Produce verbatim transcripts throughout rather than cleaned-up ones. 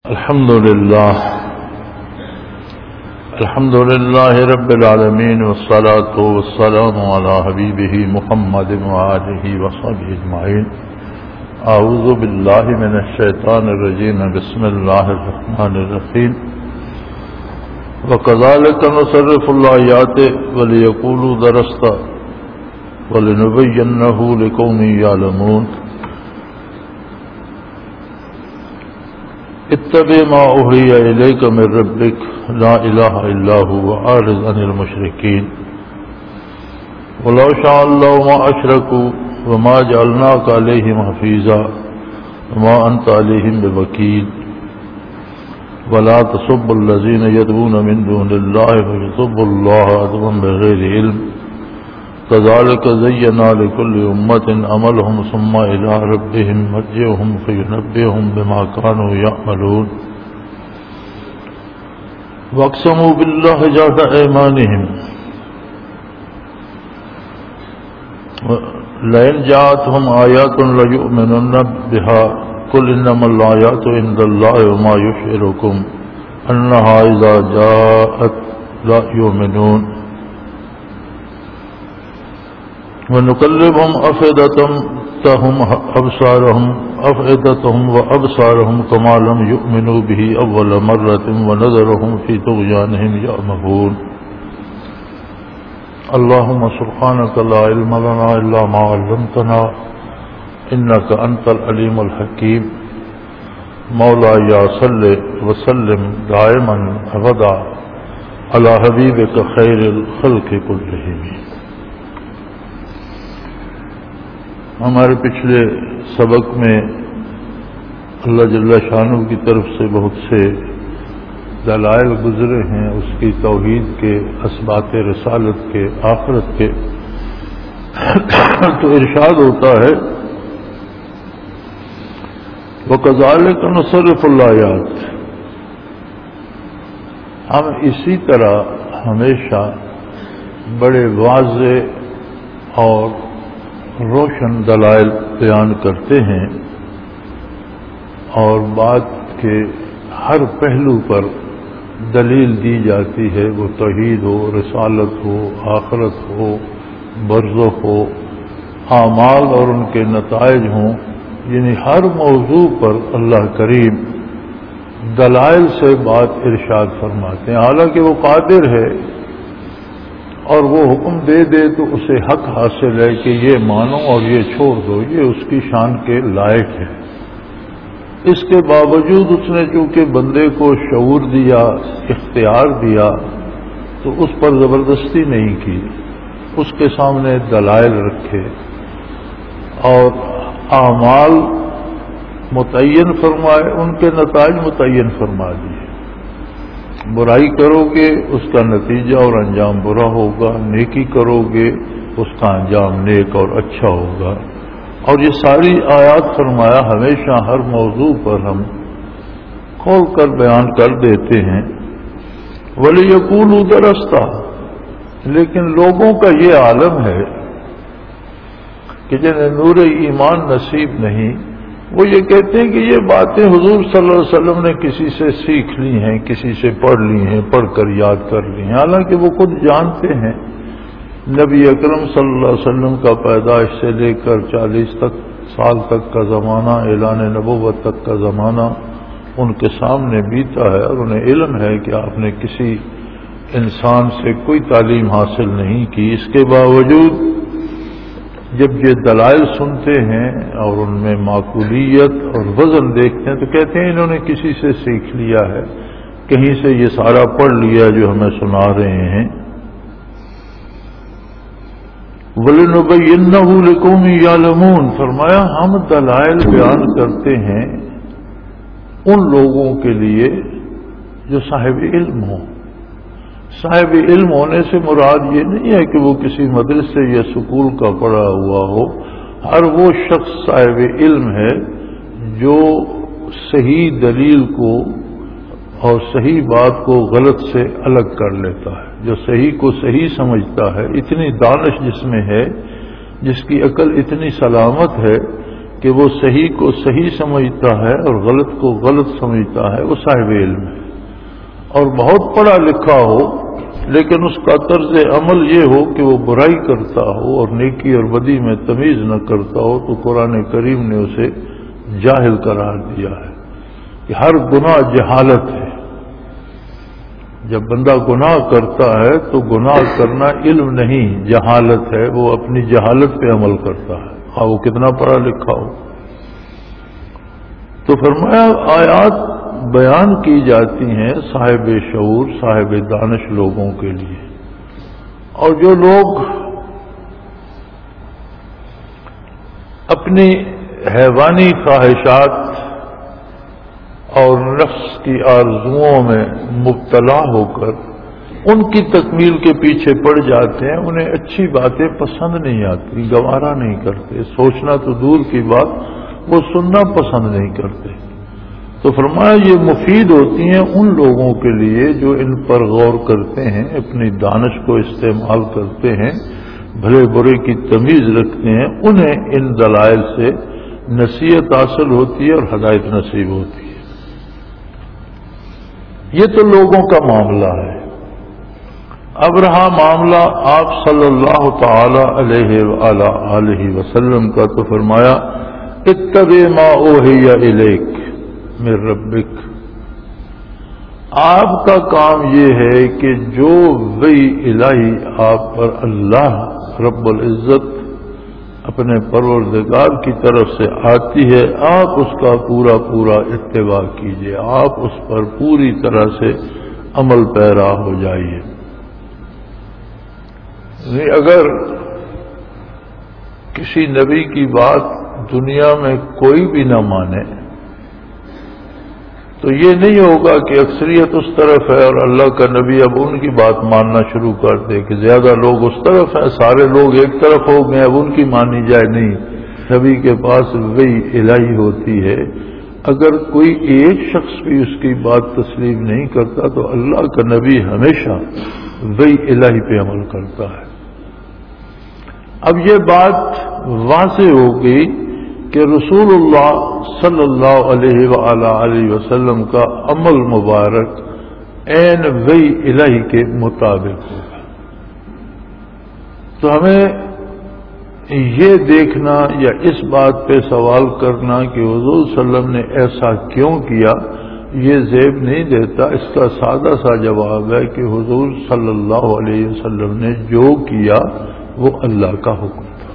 الحمد لله الحمد لله رب العالمين والصلاة والسلام على حبيبه محمد وآله وصحبه أجمعين. أعوذ بالله من الشيطان الرجيم. بسم الله الرحمن الرحيم. وكذلك نصرف الآيات وليقولوا درست ولنبينه لقوم يعلمون. اتبع ما اوحي اليك من ربك لا اله الا هو واعرض عن المشركين ولو شاء الله ما اشركوا وما جعلناك عليهم حفيظا وما انت عليهم بوكيل ولا تسبوا الذين يدعون من دون الله فيسبوا الله عدوا بغير علم كذلك زينا لكل أمة عملهم ثم إلى ربهم مرجعهم فينبئهم بما كانوا يعملون. واقسموا بالله جهد أيمانهم لئن جاءتهم آيات ليؤمنن بها قل إنما الآيات عند الله وما يشعركم أنها إذا جاءت لا يؤمنون. وَنُقَلِّبُهُمْ أَفْئِدَتَهُمْ أَبْصَارَهُمْ أَفْئِدَتَهُمْ وَأَبْصَارَهُمْ كَمَا لَمْ يُؤْمِنُوا بِهِ أَوَّلَ مَرَّةٍ وَنَذَرُهُمْ فِي طُغْيَانِهِمْ يَعْمَهُونَ. اللهم سبحانك لا علم لنا إلا ما علمتنا إنك أنت العليم الحكيم. مولاي صل وسلم دائما أبدا على حبيبك خير الخلق كلهم. ہمارے پچھلے سبق میں اللہ جل شانہ کی طرف سے بہت سے دلائل گزرے ہیں اس کی توحید کے، اثبات رسالت کے، آخرت کے. تو ارشاد ہوتا ہے وَكَذَلِكَ نُصَرِّفُ الْآيَاتِ، ہم اسی طرح ہمیشہ بڑے واضح اور روشن دلائل بیان کرتے ہیں اور بات کے ہر پہلو پر دلیل دی جاتی ہے، وہ توحید ہو، رسالت ہو، آخرت ہو، برزخ ہو، اعمال اور ان کے نتائج ہوں. یعنی ہر موضوع پر اللہ کریم دلائل سے بات ارشاد فرماتے ہیں. حالانکہ وہ قادر ہے اور وہ حکم دے دے تو اسے حق حاصل ہے کہ یہ مانو اور یہ چھوڑ دو، یہ اس کی شان کے لائق ہے. اس کے باوجود اس نے چونکہ بندے کو شعور دیا، اختیار دیا، تو اس پر زبردستی نہیں کی، اس کے سامنے دلائل رکھے اور اعمال متعین فرمائے، ان کے نتائج متعین فرما دیے. برائی کرو گے اس کا نتیجہ اور انجام برا ہوگا، نیکی کرو گے اس کا انجام نیک اور اچھا ہوگا. اور یہ ساری آیات فرمایا ہمیشہ ہر موضوع پر ہم کھول کر بیان کر دیتے ہیں. وَلِيَقُولُوا دَرَسْتَ، لیکن لوگوں کا یہ عالم ہے کہ جنہیں نور ایمان نصیب نہیں، وہ یہ کہتے ہیں کہ یہ باتیں حضور صلی اللہ علیہ وسلم نے کسی سے سیکھ لی ہیں، کسی سے پڑھ لی ہیں، پڑھ کر یاد کر لی ہیں. حالانکہ وہ خود جانتے ہیں نبی اکرم صلی اللہ علیہ وسلم کا پیدائش سے لے کر چالیس تک سال تک کا زمانہ، اعلان نبوت تک کا زمانہ ان کے سامنے بیتا ہے، اور انہیں علم ہے کہ آپ نے کسی انسان سے کوئی تعلیم حاصل نہیں کی. اس کے باوجود جب یہ دلائل سنتے ہیں اور ان میں معقولیت اور وزن دیکھتے ہیں تو کہتے ہیں انہوں نے کسی سے سیکھ لیا ہے، کہیں سے یہ سارا پڑھ لیا جو ہمیں سنا رہے ہیں. وَلِنُبَيِّنَّهُ لِقَوْمٍ يَعْلَمُونَ، فرمایا ہم دلائل بیان کرتے ہیں ان لوگوں کے لیے جو صاحب علم ہوں. صاحب علم ہونے سے مراد یہ نہیں ہے کہ وہ کسی مدرسے یا سکول کا پڑھا ہوا ہو. ہر وہ شخص صاحب علم ہے جو صحیح دلیل کو اور صحیح بات کو غلط سے الگ کر لیتا ہے، جو صحیح کو صحیح سمجھتا ہے. اتنی دانش جس میں ہے، جس کی عقل اتنی سلامت ہے کہ وہ صحیح کو صحیح سمجھتا ہے اور غلط کو غلط سمجھتا ہے، وہ صاحب علم ہے۔ اور بہت پڑھا لکھا ہو لیکن اس کا طرز عمل یہ ہو کہ وہ برائی کرتا ہو اور نیکی اور بدی میں تمیز نہ کرتا ہو، تو قرآن کریم نے اسے جاہل قرار دیا ہے کہ ہر گناہ جہالت ہے۔ جب بندہ گناہ کرتا ہے تو گناہ کرنا علم نہیں، جہالت ہے، وہ اپنی جہالت پہ عمل کرتا ہے، ہاں وہ کتنا پڑھا لکھا ہو۔ تو فرمایا آیات بیان کی جاتی ہیں صاحب شعور، صاحب دانش لوگوں کے لیے، اور جو لوگ اپنی حیوانی خواہشات اور نفس کی آرزوؤں میں مبتلا ہو کر ان کی تکمیل کے پیچھے پڑ جاتے ہیں، انہیں اچھی باتیں پسند نہیں آتی، گوارا نہیں کرتے، سوچنا تو دور کی بات، وہ سننا پسند نہیں کرتے۔ تو فرمایا یہ مفید ہوتی ہیں ان لوگوں کے لیے جو ان پر غور کرتے ہیں، اپنی دانش کو استعمال کرتے ہیں، بھلے برے کی تمیز رکھتے ہیں، انہیں ان دلائل سے نصیحت حاصل ہوتی ہے اور ہدایت نصیب ہوتی ہے۔ یہ تو لوگوں کا معاملہ ہے۔ اب رہا معاملہ آپ صلی اللہ تعالی علیہ وآلہ آلہ وسلم کا، تو فرمایا اتبع ما اوحی الیک من ربک، آپ کا کام یہ ہے کہ جو وحی الہی آپ پر اللہ رب العزت اپنے پروردگار کی طرف سے آتی ہے، آپ اس کا پورا پورا اتباع کیجیے، آپ اس پر پوری طرح سے عمل پیرا ہو جائیے۔ اگر کسی نبی کی بات دنیا میں کوئی بھی نہ مانے تو یہ نہیں ہوگا کہ اکثریت اس طرف ہے اور اللہ کا نبی اب ان کی بات ماننا شروع کر دے کہ زیادہ لوگ اس طرف ہیں، سارے لوگ ایک طرف ہو گئے، اب ان کی مانی جائے۔ نہیں، نبی کے پاس وحی الہی ہوتی ہے، اگر کوئی ایک شخص بھی اس کی بات تسلیم نہیں کرتا تو اللہ کا نبی ہمیشہ وحی الہی پہ عمل کرتا ہے۔ اب یہ بات واضح ہو گئی کہ رسول اللہ صلی اللہ علیہ وآلہ علیہ وسلم کا عمل مبارک عین وحی الہی کے مطابق ہوگا۔ تو ہمیں یہ دیکھنا یا اس بات پہ سوال کرنا کہ حضور صلی اللہ علیہ وسلم نے ایسا کیوں کیا، یہ زیب نہیں دیتا۔ اس کا سادہ سا جواب ہے کہ حضور صلی اللہ علیہ وسلم نے جو کیا وہ اللہ کا حکم تھا۔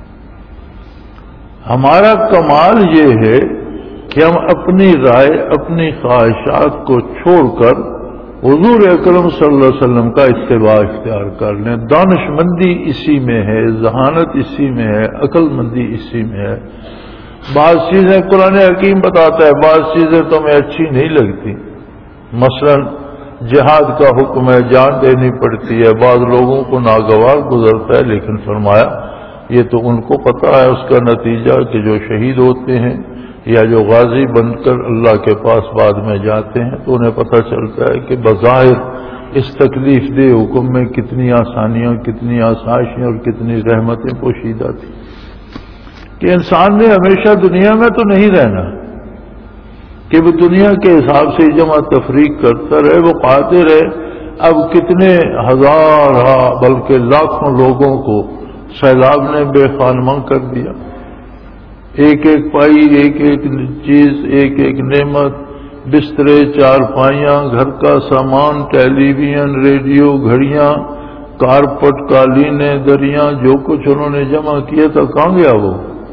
ہمارا کمال یہ ہے کہ ہم اپنی رائے، اپنی خواہشات کو چھوڑ کر حضور اکرم صلی اللہ علیہ وسلم کا اتباع اختیار کر لیں۔ دانش مندی اسی میں ہے، ذہانت اسی میں ہے، عقل مندی اسی میں ہے۔ بعض چیزیں قرآن حکیم بتاتا ہے، بعض چیزیں تو ہمیں اچھی نہیں لگتی، مثلا جہاد کا حکم ہے، جان دینی پڑتی ہے، بعض لوگوں کو ناگوار گزرتا ہے، لیکن فرمایا یہ تو ان کو پتا ہے اس کا نتیجہ کہ جو شہید ہوتے ہیں یا جو غازی بن کر اللہ کے پاس بعد میں جاتے ہیں تو انہیں پتہ چلتا ہے کہ بظاہر اس تکلیف دہ حکم میں کتنی آسانیاں، کتنی آسائشیں اور کتنی رحمتیں پوشیدہ تھیں، کہ انسان نے ہمیشہ دنیا میں تو نہیں رہنا کہ وہ دنیا کے حساب سے جمع تفریق کرتا رہے، وہ قادر ہے اب کتنے ہزار بلکہ لاکھوں لوگوں کو سیلاب نے بے خانماں کر دیا، ایک ایک پائی، ایک ایک چیز، ایک ایک نعمت، بسترے، چارپائیاں، گھر کا سامان، ٹیلی ویژن، ریڈیو، گھڑیاں، کارپٹ، قالینیں، دریاں، جو کچھ انہوں نے جمع کیا تھا کہاں گیا وہ؟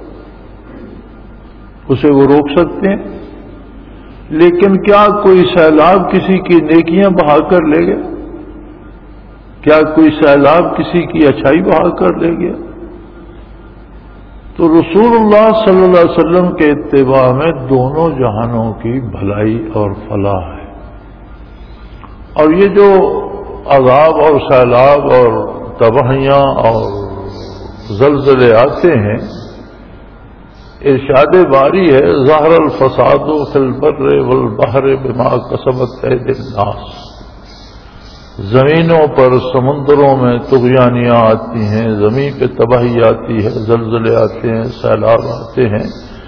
اسے وہ روک سکتے ہیں؟ لیکن کیا کوئی سیلاب کسی کی نیکیاں بہا کر لے گیا؟ کیا کوئی سیلاب کسی کی اچھائی بہا کر لے گیا؟ تو رسول اللہ صلی اللہ علیہ وسلم کے اتباع میں دونوں جہانوں کی بھلائی اور فلاح ہے۔ اور یہ جو عذاب اور سیلاب اور تباہیاں اور زلزلے آتے ہیں، ارشاد باری ہے ظہر الفساد فی البر والبحر بما کسبت ایدی الناس، زمینوں پر سمندروں میں طغیانیاں آتی ہیں، زمین پہ تباہی آتی ہے، زلزلے آتے ہیں، سیلاب آتے ہیں،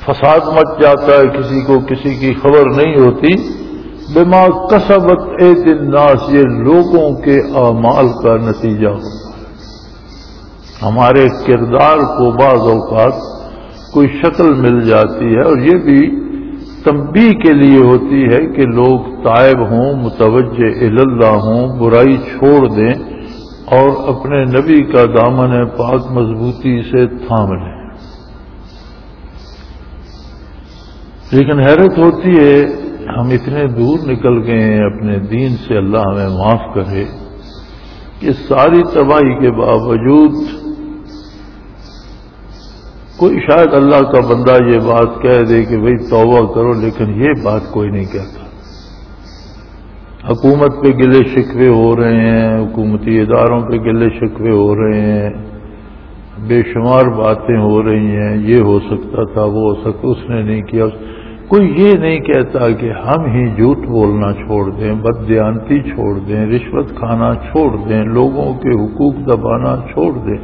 فساد مچ جاتا ہے، کسی کو کسی کی خبر نہیں ہوتی. بما کسبت ایدی الناس، یہ لوگوں کے اعمال کا نتیجہ ہوتا ہے. ہمارے کردار کو بعض اوقات کوئی شکل مل جاتی ہے، اور یہ بھی تنبیہ کے لیے ہوتی ہے کہ لوگ تائب ہوں، متوجہ اللہ ہوں، برائی چھوڑ دیں اور اپنے نبی کا دامن پاک مضبوطی سے تھام لیں. لیکن حیرت ہوتی ہے ہم اتنے دور نکل گئے ہیں اپنے دین سے، اللہ ہمیں معاف کرے، کہ ساری تباہی کے باوجود کوئی شاید اللہ کا بندہ یہ بات کہہ دے کہ بھئی توبہ کرو، لیکن یہ بات کوئی نہیں کہتا. حکومت پہ گلے شکوے ہو رہے ہیں، حکومتی اداروں پہ گلے شکوے ہو رہے ہیں، بے شمار باتیں ہو رہی ہیں، یہ ہو سکتا تھا، وہ ہو سکتا، اس نے نہیں کیا. کوئی یہ نہیں کہتا کہ ہم ہی جھوٹ بولنا چھوڑ دیں، بددیانتی چھوڑ دیں، رشوت کھانا چھوڑ دیں، لوگوں کے حقوق دبانا چھوڑ دیں.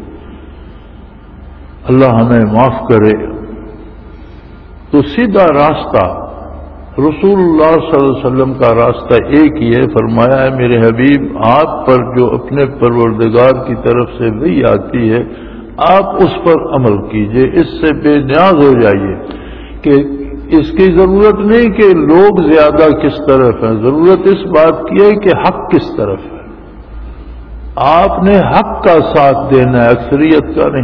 اللہ ہمیں معاف کرے. تو سیدھا راستہ رسول اللہ صلی اللہ علیہ وسلم کا راستہ ایک ہی ہے. فرمایا ہے میرے حبیب، آپ پر جو اپنے پروردگار کی طرف سے وحی آتی ہے آپ اس پر عمل کیجئے، اس سے بے نیاز ہو جائیے کہ اس کی ضرورت نہیں کہ لوگ زیادہ کس طرف ہیں، ضرورت اس بات کی ہے کہ حق کس طرف ہے. آپ نے حق کا ساتھ دینا ہے، اکثریت کا نہیں.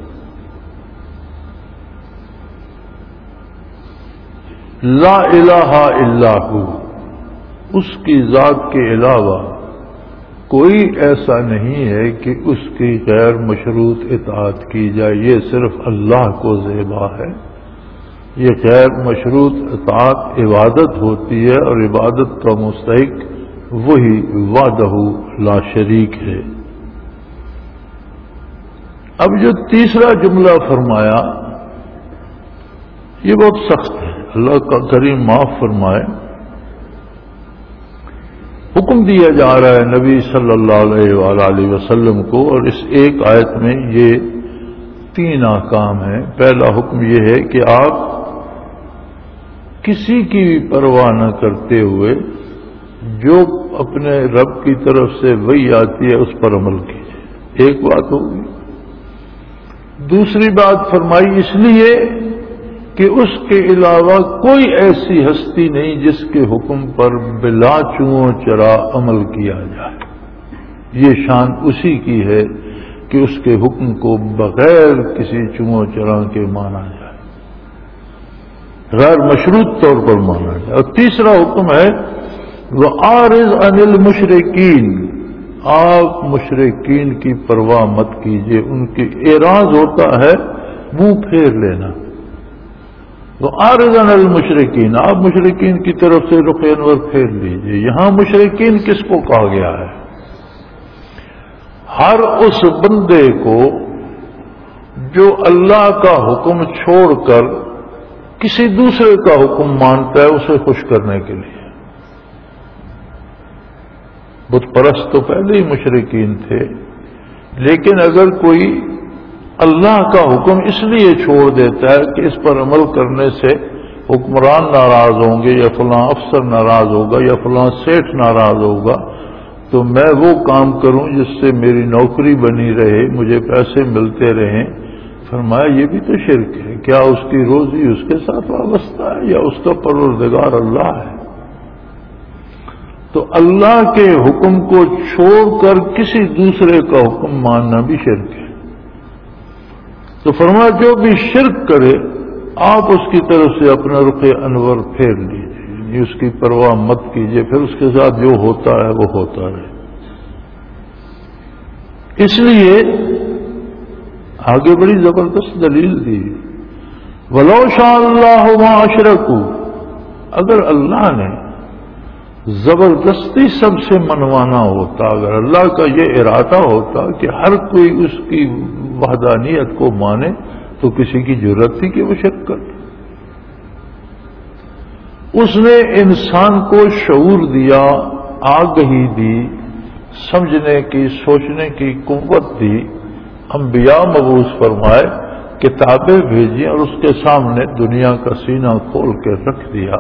لا الہ الا ہو، اس کی ذات کے علاوہ کوئی ایسا نہیں ہے کہ اس کی غیر مشروط اطاعت کی جائے. یہ صرف اللہ کو زیبا ہے. یہ غیر مشروط اطاعت عبادت ہوتی ہے، اور عبادت کا مستحق وہی وحدہ لا شریک ہے. اب جو تیسرا جملہ فرمایا یہ بہت سخت ہے، اللہ کا کریم معاف فرمائے. حکم دیا جا رہا ہے نبی صلی اللہ علیہ وآلہ وسلم کو، اور اس ایک آیت میں یہ تین احکام ہیں. پہلا حکم یہ ہے کہ آپ کسی کی بھی پرواہ نہ کرتے ہوئے جو اپنے رب کی طرف سے وحی آتی ہے اس پر عمل کیجیے. ایک بات ہوگی. دوسری بات فرمائی اس لیے کہ اس کے علاوہ کوئی ایسی ہستی نہیں جس کے حکم پر بلا چوں چرا عمل کیا جائے. یہ شان اسی کی ہے کہ اس کے حکم کو بغیر کسی چوں چرا کے مانا جائے، غیر مشروط طور پر مانا جائے. اور تیسرا حکم ہے وَأَعْرِضْ عَنِ الْمُشْرِكِينَ، آپ مشرکین کی پرواہ مت کیجیے. ان کی اعراض ہوتا ہے منہ پھیر لینا. وَأَعْرِضْ عَنِ الْمُشْرِكِينَ، آپ مشرکین کی طرف سے رخ انور پھیر لیجیے. یہاں مشرکین کس کو کہا گیا ہے؟ ہر اس بندے کو جو اللہ کا حکم چھوڑ کر کسی دوسرے کا حکم مانتا ہے اسے خوش کرنے کے لیے. بت پرست تو پہلے ہی مشرکین تھے، لیکن اگر کوئی اللہ کا حکم اس لیے چھوڑ دیتا ہے کہ اس پر عمل کرنے سے حکمران ناراض ہوں گے، یا فلاں افسر ناراض ہوگا، یا فلاں سیٹھ ناراض ہوگا، تو میں وہ کام کروں جس سے میری نوکری بنی رہے، مجھے پیسے ملتے رہیں. فرمایا یہ بھی تو شرک ہے. کیا اس کی روزی اس کے ساتھ وابستہ ہے یا اس کا پروردگار اللہ ہے؟ تو اللہ کے حکم کو چھوڑ کر کسی دوسرے کا حکم ماننا بھی شرک ہے. تو فرمایا جو بھی شرک کرے آپ اس کی طرف سے اپنا رخ انور پھیر لیجیے، یعنی اس کی پرواہ مت کیجیے، پھر اس کے ساتھ جو ہوتا ہے وہ ہوتا رہے. اس لیے آگے بڑی زبردست دلیل دی. وَلَوْ شَاءَ اللَّهُ مَا أَشْرَكُوا، اگر اللہ نے زبردستی سب سے منوانا ہوتا، اگر اللہ کا یہ ارادہ ہوتا کہ ہر کوئی اس کی وحدانیت کو مانے، تو کسی کی ضرورت تھی کہ وہ شرک کرے. اس نے انسان کو شعور دیا، آگہی دی، سمجھنے کی، سوچنے کی قوت دی، انبیاء مبعوث فرمائے کتابیں بھیجی اور اس کے سامنے دنیا کا سینہ کھول کے رکھ دیا.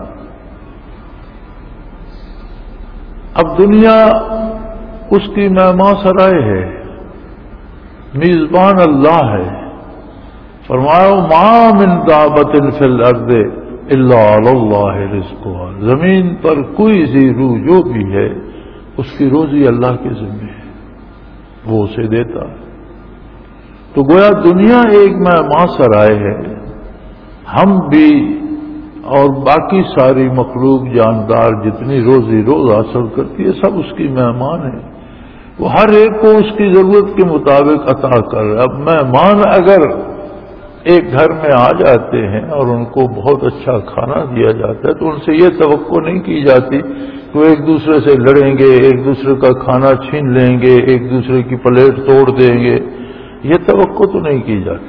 اب دنیا اس کی مہمان سرائے ہے، میزبان اللہ ہے. فرمایا ما من دابۃ فی الارض الا علی اللہ رزقها، زمین پر کوئی ذی روح جو بھی ہے اس کی روزی اللہ کے ذمہ ہے، وہ اسے دیتا ہے. تو گویا دنیا ایک مہمان سرائے ہے. ہم بھی اور باقی ساری مخلوق جاندار جتنی روزی روز حاصل کرتی ہے سب اس کی مہمان ہے. وہ ہر ایک کو اس کی ضرورت کے مطابق عطا کر رہا ہے. اب مہمان اگر ایک گھر میں آ جاتے ہیں اور ان کو بہت اچھا کھانا دیا جاتا ہے تو ان سے یہ توقع نہیں کی جاتی کہ وہ ایک دوسرے سے لڑیں گے، ایک دوسرے کا کھانا چھین لیں گے، ایک دوسرے کی پلیٹ توڑ دیں گے. یہ توقع تو نہیں کی جاتی.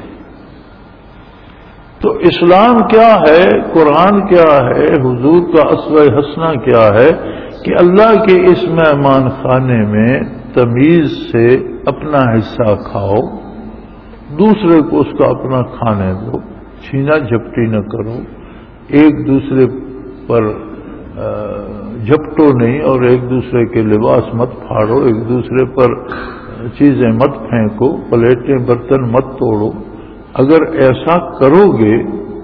تو اسلام کیا ہے، قرآن کیا ہے، حضور کا اسوہ حسنہ کیا ہے کہ اللہ کے اس مہمان خانے میں تمیز سے اپنا حصہ کھاؤ، دوسرے کو اس کا اپنا کھانے دو، چھینا جھپٹی نہ کرو، ایک دوسرے پر جھپٹو نہیں اور ایک دوسرے کے لباس مت پھاڑو، ایک دوسرے پر چیزیں مت پھینکو، پلیٹیں برتن مت توڑو. اگر ایسا کرو گے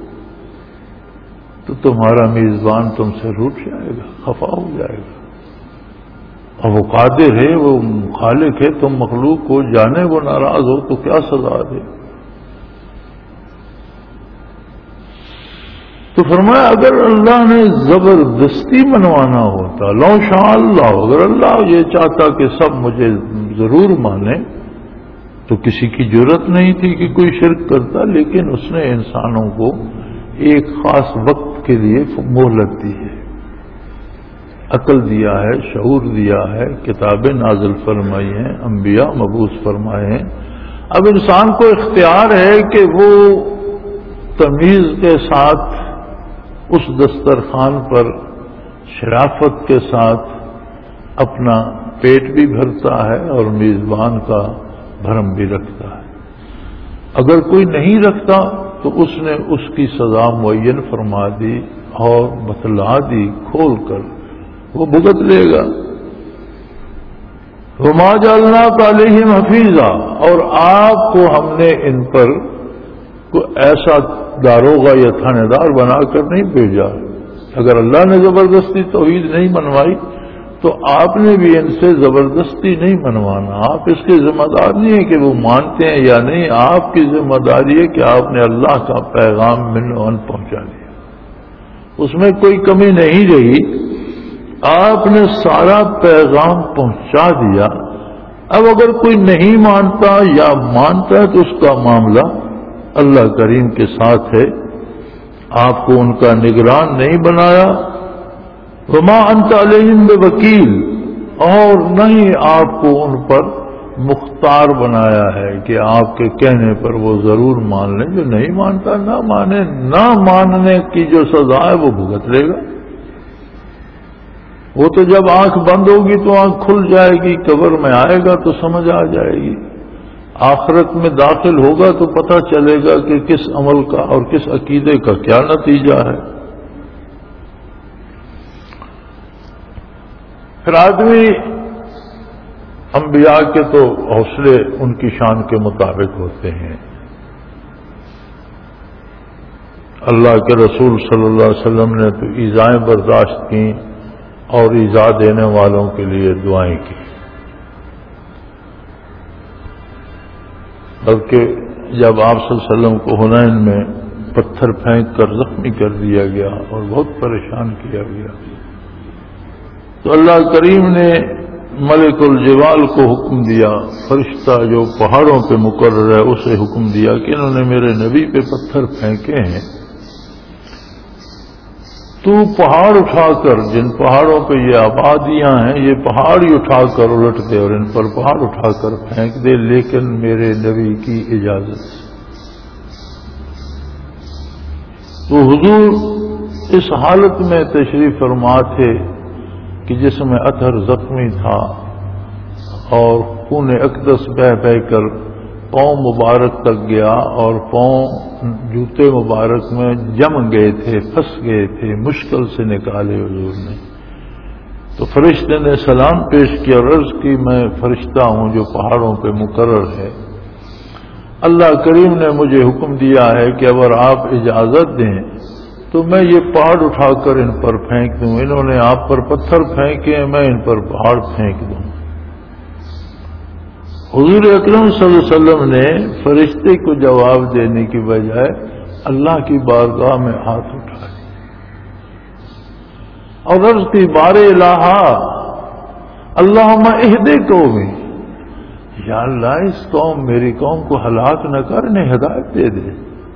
تو تمہارا میزبان تم سے روٹ جائے گا، خفا ہو جائے گا. اور وہ قادر ہے، وہ خالق ہے، تم مخلوق کو جانے وہ ناراض ہو تو کیا سزا دے. تو فرمایا اگر اللہ نے زبردستی منوانا ہوتا، لو شاء اللہ، اگر اللہ یہ چاہتا کہ سب مجھے ضرور مانے تو کسی کی جرت نہیں تھی کہ کوئی شرک کرتا. لیکن اس نے انسانوں کو ایک خاص وقت کے لیے مہلت دی ہے، عقل دیا ہے، شعور دیا ہے، کتابیں نازل فرمائی ہیں، انبیاء مبعوث فرمائے ہیں. اب انسان کو اختیار ہے کہ وہ تمیز کے ساتھ اس دسترخوان پر شرافت کے ساتھ اپنا پیٹ بھی بھرتا ہے اور میزبان کا بھرم بھی رکھتا ہے. اگر کوئی نہیں رکھتا تو اس نے اس کی سزا معین فرما دی اور بتلا دی کھول کر، وہ بھگت لے گا. وما جعلناک علیہم حفیظا، اور آپ کو ہم نے ان پر کوئی ایسا داروغہ یا تھانے دار بنا کر نہیں بھیجا. اگر اللہ نے زبردستی توحید نہیں منوائی تو آپ نے بھی ان سے زبردستی نہیں منوانا. آپ اس کے ذمہ دار نہیں ہیں کہ وہ مانتے ہیں یا نہیں. آپ کی ذمہ داری ہے کہ آپ نے اللہ کا پیغام من و ان پہنچا دیا، اس میں کوئی کمی نہیں رہی. آپ نے سارا پیغام پہنچا دیا. اب اگر کوئی نہیں مانتا یا مانتا ہے تو اس کا معاملہ اللہ کریم کے ساتھ ہے. آپ کو ان کا نگران نہیں بنایا. وما انت علیہم بوکیل، اور نہیں آپ کو ان پر مختار بنایا ہے کہ آپ کے کہنے پر وہ ضرور مان لیں. جو نہیں مانتا نہ مانے، نہ ماننے کی جو سزا ہے وہ بھگت لے گا. وہ تو جب آنکھ بند ہوگی تو آنکھ کھل جائے گی، قبر میں آئے گا تو سمجھ آ جائے گی، آخرت میں داخل ہوگا تو پتہ چلے گا کہ کس عمل کا اور کس عقیدے کا کیا نتیجہ ہے. پھر آدمی انبیاء کے تو حوصلے ان کی شان کے مطابق ہوتے ہیں. اللہ کے رسول صلی اللہ علیہ وسلم نے تو ایذائیں برداشت کی اور ایذا دینے والوں کے لیے دعائیں کی. بلکہ جب آپ صلی اللہ علیہ وسلم کو حنین میں پتھر پھینک کر زخمی کر دیا گیا اور بہت پریشان کیا گیا تو اللہ کریم نے ملک الجبال کو حکم دیا، فرشتہ جو پہاڑوں پہ مقرر ہے اسے حکم دیا کہ انہوں نے میرے نبی پہ پتھر پھینکے ہیں، تو پہاڑ اٹھا کر، جن پہاڑوں پہ یہ آبادیاں ہیں یہ پہاڑ ہی اٹھا کر الٹ دے اور ان پر پہاڑ اٹھا کر پھینک دے، لیکن میرے نبی کی اجازت سے. تو حضور اس حالت میں تشریف فرما تھے کہ جس میں اطہر زخمی تھا اور خون اقدس بہہ بہہ کر پاؤں مبارک تک گیا اور پاؤں جوتے مبارک میں جم گئے تھے، پھنس گئے تھے، مشکل سے نکالے حضور نے. تو فرشتے نے سلام پیش کیا اور عرض کی میں فرشتہ ہوں جو پہاڑوں پہ مقرر ہے. اللہ کریم نے مجھے حکم دیا ہے کہ اگر آپ اجازت دیں تو میں یہ پہاڑ اٹھا کر ان پر پھینک دوں. انہوں نے آپ پر پتھر پھینکے، میں ان پر پہاڑ پھینک دوں. حضور اکرم صلی اللہ علیہ وسلم نے فرشتے کو جواب دینے کی بجائے اللہ کی بارگاہ میں ہاتھ اٹھائے اور عرض کی بار الہ اللہم اہد قومی، یا اللہ اس قوم میری قوم کو ہلاک نہ کر، انہیں ہدایت دے دے.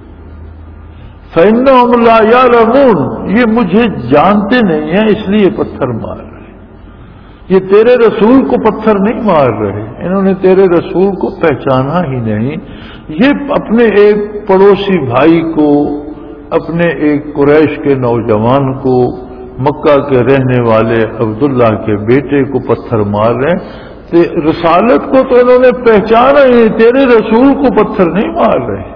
فإنہم لا یعلمون، یہ مجھے جانتے نہیں ہیں اس لیے پتھر مار رہے. یہ تیرے رسول کو پتھر نہیں مار رہے، انہوں نے تیرے رسول کو پہچانا ہی نہیں. یہ اپنے ایک پڑوسی بھائی کو، اپنے ایک قریش کے نوجوان کو، مکہ کے رہنے والے عبداللہ کے بیٹے کو پتھر مار رہے ہیں. رسالت کو تو انہوں نے پہچانا ہی، تیرے رسول کو پتھر نہیں مار رہے.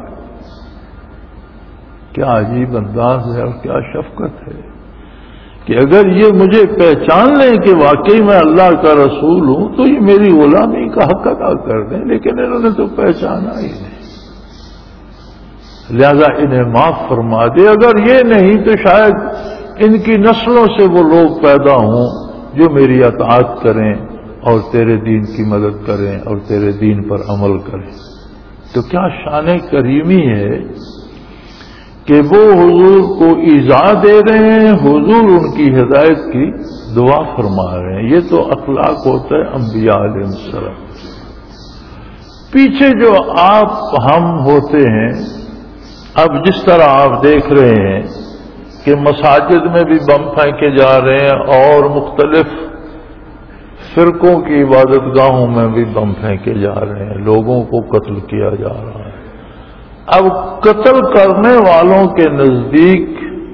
کیا عجیب انداز ہے اور کیا شفقت ہے کہ اگر یہ مجھے پہچان لیں کہ واقعی میں اللہ کا رسول ہوں تو یہ میری غلامی کا حق ادا کر دیں، لیکن انہوں نے تو پہچانا ہی نہیں. لہذا انہیں معاف فرما دے. اگر یہ نہیں تو شاید ان کی نسلوں سے وہ لوگ پیدا ہوں جو میری اطاعت کریں اور تیرے دین کی مدد کریں اور تیرے دین پر عمل کریں. تو کیا شان کریمی ہے کہ وہ حضور کو ایذا دے رہے ہیں، حضور ان کی ہدایت کی دعا فرما رہے ہیں. یہ تو اخلاق ہوتا ہے انبیاء علیہ السلام. پیچھے جو آپ ہم ہوتے ہیں، اب جس طرح آپ دیکھ رہے ہیں کہ مساجد میں بھی بم پھینکے جا رہے ہیں اور مختلف فرقوں کی عبادت گاہوں میں بھی بم پھینکے جا رہے ہیں، لوگوں کو قتل کیا جا رہا ہے. اب قتل کرنے والوں کے نزدیک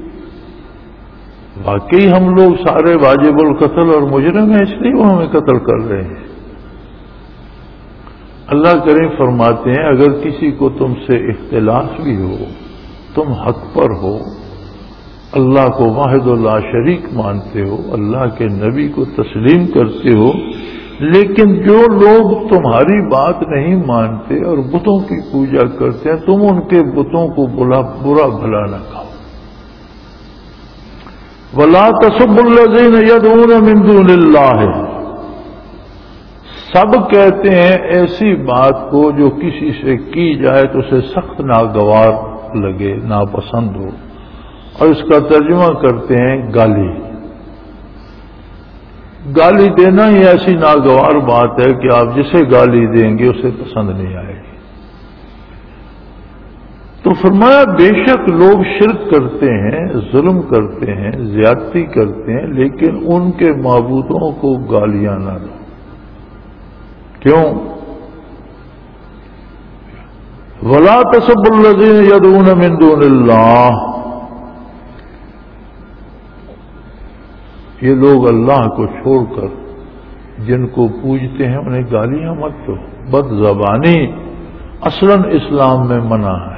واقعی ہم لوگ سارے واجب القتل اور مجرم ہیں، اس لیے وہ ہمیں قتل کر رہے ہیں. اللہ کریم فرماتے ہیں اگر کسی کو تم سے اختلاف بھی ہو، تم حق پر ہو، اللہ کو واحد لا شریک مانتے ہو، اللہ کے نبی کو تسلیم کرتے ہو، لیکن جو لوگ تمہاری بات نہیں مانتے اور بتوں کی پوجا کرتے ہیں، تم ان کے بتوں کو برا برا بھلا نہ کہو. وَلَا تَسُبُّوا الَّذِينَ يَدْعُونَ مِن دُونِ اللَّهِ، سب کہتے ہیں ایسی بات کو جو کسی سے کی جائے تو اسے سخت ناگوار لگے، ناپسند ہو، اور اس کا ترجمہ کرتے ہیں گالی. گالی دینا ہی ایسی ناگوار بات ہے کہ آپ جسے گالی دیں گے اسے پسند نہیں آئے گی. تو فرمایا بے شک لوگ شرک کرتے ہیں، ظلم کرتے ہیں، زیادتی کرتے ہیں، لیکن ان کے معبودوں کو گالیاں نہ دو. کیوں؟ وَلَا تَسُبُّوا الَّذِينَ يَدْعُونَ مِن دُونِ اللَّهِ، یہ لوگ اللہ کو چھوڑ کر جن کو پوجتے ہیں انہیں گالیاں مت دو. بد زبانی اصلاً اسلام میں منع ہے.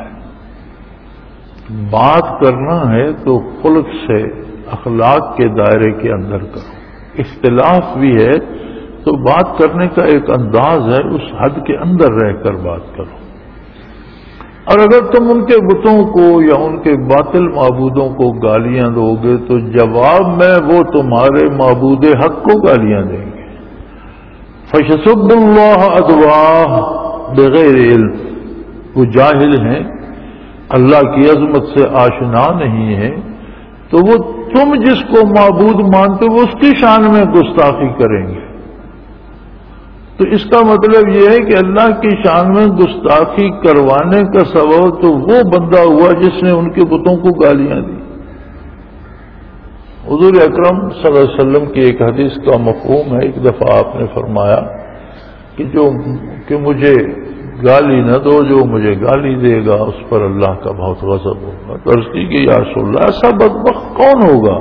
بات کرنا ہے تو خلق سے، اخلاق کے دائرے کے اندر کرو. اختلاف بھی ہے تو بات کرنے کا ایک انداز ہے، اس حد کے اندر رہ کر بات کرو. اور اگر تم ان کے بتوں کو یا ان کے باطل معبودوں کو گالیاں دو گے تو جواب میں وہ تمہارے معبود حق کو گالیاں دیں گے. فَيَسُبُّ اللَّهَ عَدْوَاهُ بِغَيْرِ عِلْمٍ، وہ جاہل ہیں، اللہ کی عظمت سے آشنا نہیں ہے، تو وہ تم جس کو معبود مانتے ہو اس کی شان میں گستاخی کریں گے. تو اس کا مطلب یہ ہے کہ اللہ کی شان میں گستاخی کروانے کا سبب تو وہ بندہ ہوا جس نے ان کے بتوں کو گالیاں دی. حضور اکرم صلی اللہ علیہ وسلم کی ایک حدیث کا مفہوم ہے، ایک دفعہ آپ نے فرمایا کہ جو کہ مجھے گالی نہ دو، جو مجھے گالی دے گا اس پر اللہ کا بہت غضب ہوگا. تو عرض کی کہ یا رسول اللہ ایسا بدبخت کون ہوگا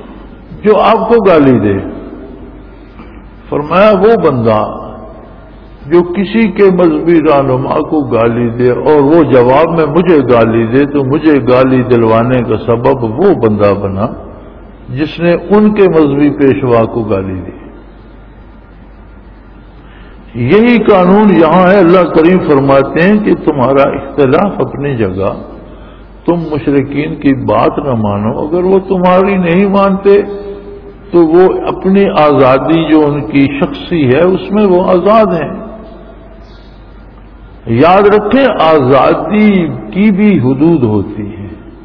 جو آپ کو گالی دے؟ فرمایا وہ بندہ جو کسی کے مذہبی رہنما کو گالی دے اور وہ جواب میں مجھے گالی دے تو مجھے گالی دلوانے کا سبب وہ بندہ بنا جس نے ان کے مذہبی پیشوا کو گالی دی. یہی قانون یہاں ہے. اللہ کریم فرماتے ہیں کہ تمہارا اختلاف اپنی جگہ، تم مشرکین کی بات نہ مانو. اگر وہ تمہاری نہیں مانتے تو وہ اپنی آزادی جو ان کی شخصی ہے اس میں وہ آزاد ہیں. یاد رکھیں آزادی کی بھی حدود ہوتی ہے.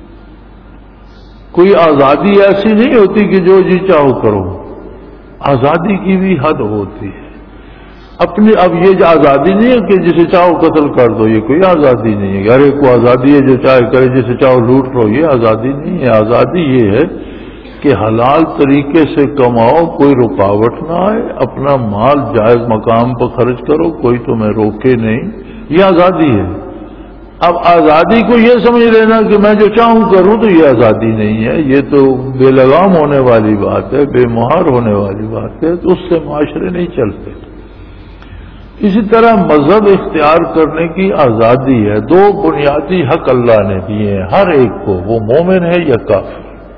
کوئی آزادی ایسی نہیں ہوتی کہ جو جی چاہو کرو. آزادی کی بھی حد ہوتی ہے اپنی. اب یہ آزادی نہیں ہے کہ جسے چاہو قتل کر دو، یہ کوئی آزادی نہیں ہے. ہر ایک کو آزادی ہے جو چاہے کرے، جسے چاہو لوٹ لو، یہ آزادی نہیں ہے. آزادی یہ ہے کہ حلال طریقے سے کماؤ، کوئی رکاوٹ نہ آئے، اپنا مال جائز مقام پر خرچ کرو، کوئی تمہیں روکے نہیں. یہ آزادی ہے. اب آزادی کو یہ سمجھ لینا کہ میں جو چاہوں کروں تو یہ آزادی نہیں ہے. یہ تو بے لگام ہونے والی بات ہے، بے مہار ہونے والی بات ہے. تو اس سے معاشرے نہیں چلتے. اسی طرح مذہب اختیار کرنے کی آزادی ہے. دو بنیادی حق اللہ نے دیے ہیں ہر ایک کو، وہ مومن ہے یا کافر.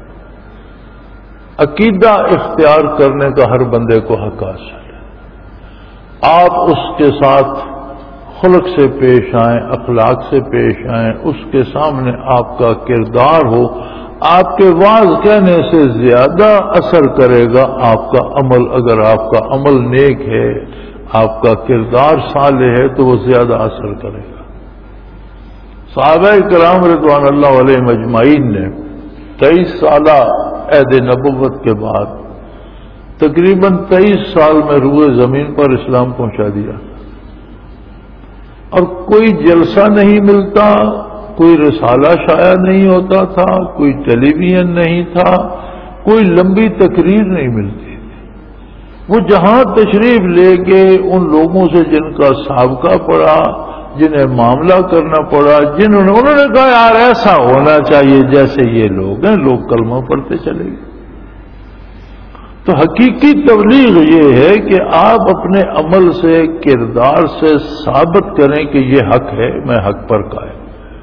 عقیدہ اختیار کرنے کا ہر بندے کو حق حاصل ہے. آپ اس کے ساتھ خلق سے پیش آئیں، اخلاق سے پیش آئیں، اس کے سامنے آپ کا کردار ہو. آپ کے واعظ کہنے سے زیادہ اثر کرے گا آپ کا عمل. اگر آپ کا عمل نیک ہے، آپ کا کردار صالح ہے تو وہ زیادہ اثر کرے گا. صحابہ کرام رضوان اللہ علیہم اجمعین نے تیئیس سالہ عہد نبوت کے بعد تقریباً تیئیس سال میں روئے زمین پر اسلام پہنچا دیا. اور کوئی جلسہ نہیں ملتا، کوئی رسالہ شائع نہیں ہوتا تھا، کوئی ٹیلی ویژن نہیں تھا، کوئی لمبی تقریر نہیں ملتی. وہ جہاں تشریف لے کے ان لوگوں سے جن کا سابقہ پڑا، جنہیں معاملہ کرنا پڑا، جنہوں نے انہوں نے کہا یار ایسا ہونا چاہیے جیسے یہ لوگ ہیں، لوگ کلمہ پڑھتے چلے گئے. تو حقیقی تبلیغ یہ ہے کہ آپ اپنے عمل سے، کردار سے ثابت کریں کہ یہ حق ہے، میں حق پر قائم.